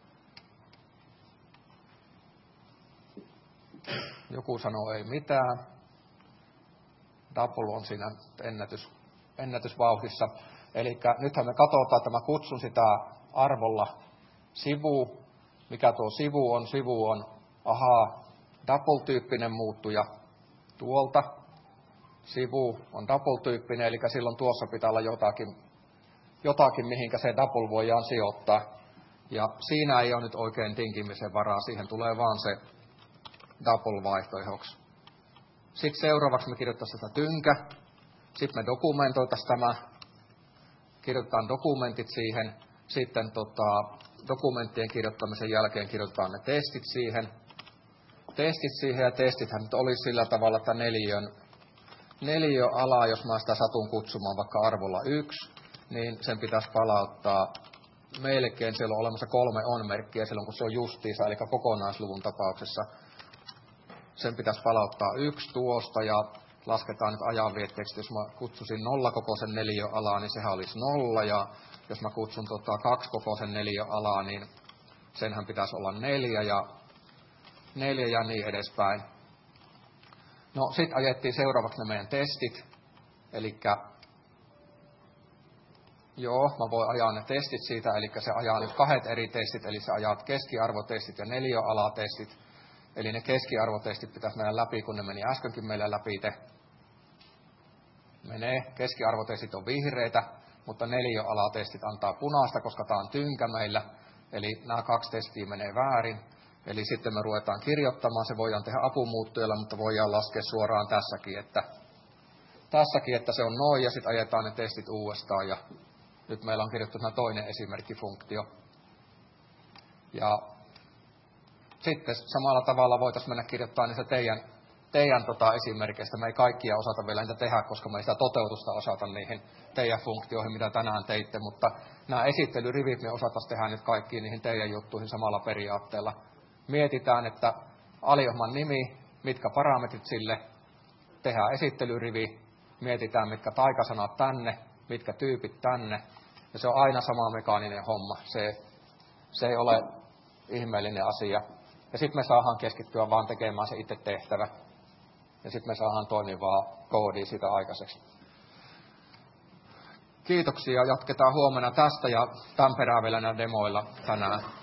Joku sanoo ei mitään. Double on siinä ennätys, ennätysvauhdissa. Eli nythän me katsotaan, että mä kutsun sitä arvolla sivu. Mikä tuo sivu on? Sivu on, ahaa, double-tyyppinen muuttuja tuolta. Sivu on double-tyyppinen, eli silloin tuossa pitää olla jotakin, jotakin mihinkä se double voidaan sijoittaa. Ja siinä ei ole nyt oikein tinkimisen varaa, siihen tulee vaan se double-vaihtoehdoksi. Sitten seuraavaksi me kirjoittaisiin tätä tynkä. Sitten me dokumentoitaisiin tämä. Kirjoitetaan dokumentit siihen. Sitten tota, dokumenttien kirjoittamisen jälkeen kirjoitetaan ne testit siihen. Testit siihen ja testithän nyt olisi sillä tavalla, että neliön, neliöala, jos mä sitä satun kutsumaan vaikka arvolla yksi, niin sen pitäisi palauttaa melkein, siellä on olemassa kolme on-merkkiä silloin, kun se on justiisa, eli kokonaisluvun tapauksessa. Sen pitäisi palauttaa yksi tuosta ja lasketaan nyt ajanvietteeksi, jos mä kutsusin nollakokoisen neliöalaa, niin sehän olisi nolla. Ja jos mä kutsun tota kaksikokoisen neliöalaa, niin senhän pitäisi olla neljä ja, neljä ja niin edespäin. No sitten ajettiin seuraavaksi ne meidän testit. Elikkä joo, mä voin ajaa ne testit siitä, eli se ajaa nyt kahdet eri testit, eli se ajaa keskiarvotestit ja neliöalatestit. Eli ne keskiarvotestit pitäisi mennä läpi, kun ne meni äskenkin meille läpi. Menee. Keskiarvotestit on vihreitä, mutta neliöalatestit antaa punaista, koska tämä on tynkä meillä. Eli nämä kaksi testiä menee väärin. Eli sitten me ruvetaan kirjoittamaan. Se voidaan tehdä apumuuttujalla, mutta voidaan laskea suoraan tässäkin, että, tässäkin, että se on noin, ja sitten ajetaan ne testit uudestaan. Ja nyt meillä on kirjoittu toinen esimerkkifunktio. Ja sitten samalla tavalla voitaisiin mennä kirjoittamaan niistä teidän, teidän tota esimerkkeistä. Me ei kaikkia osata vielä niitä tehdä, koska me ei sitä toteutusta osata niihin teidän funktioihin, mitä tänään teitte. Mutta nämä esittelyrivit me osataan tehdä nyt kaikkiin niihin teidän juttuihin samalla periaatteella. Mietitään, että aliohman nimi, mitkä parametrit sille, tehdään esittelyrivi, mietitään mitkä taikasanat tänne, mitkä tyypit tänne. Ja se on aina sama mekaaninen homma. Se, se ei ole ihmeellinen asia. Ja sitten me saadaan keskittyä vaan tekemään se itse tehtävä. Ja sitten me saadaan toimivaa koodia siitä aikaiseksi. Kiitoksia. Jatketaan huomenna tästä ja tämän perään vielä näillä demoilla tänään.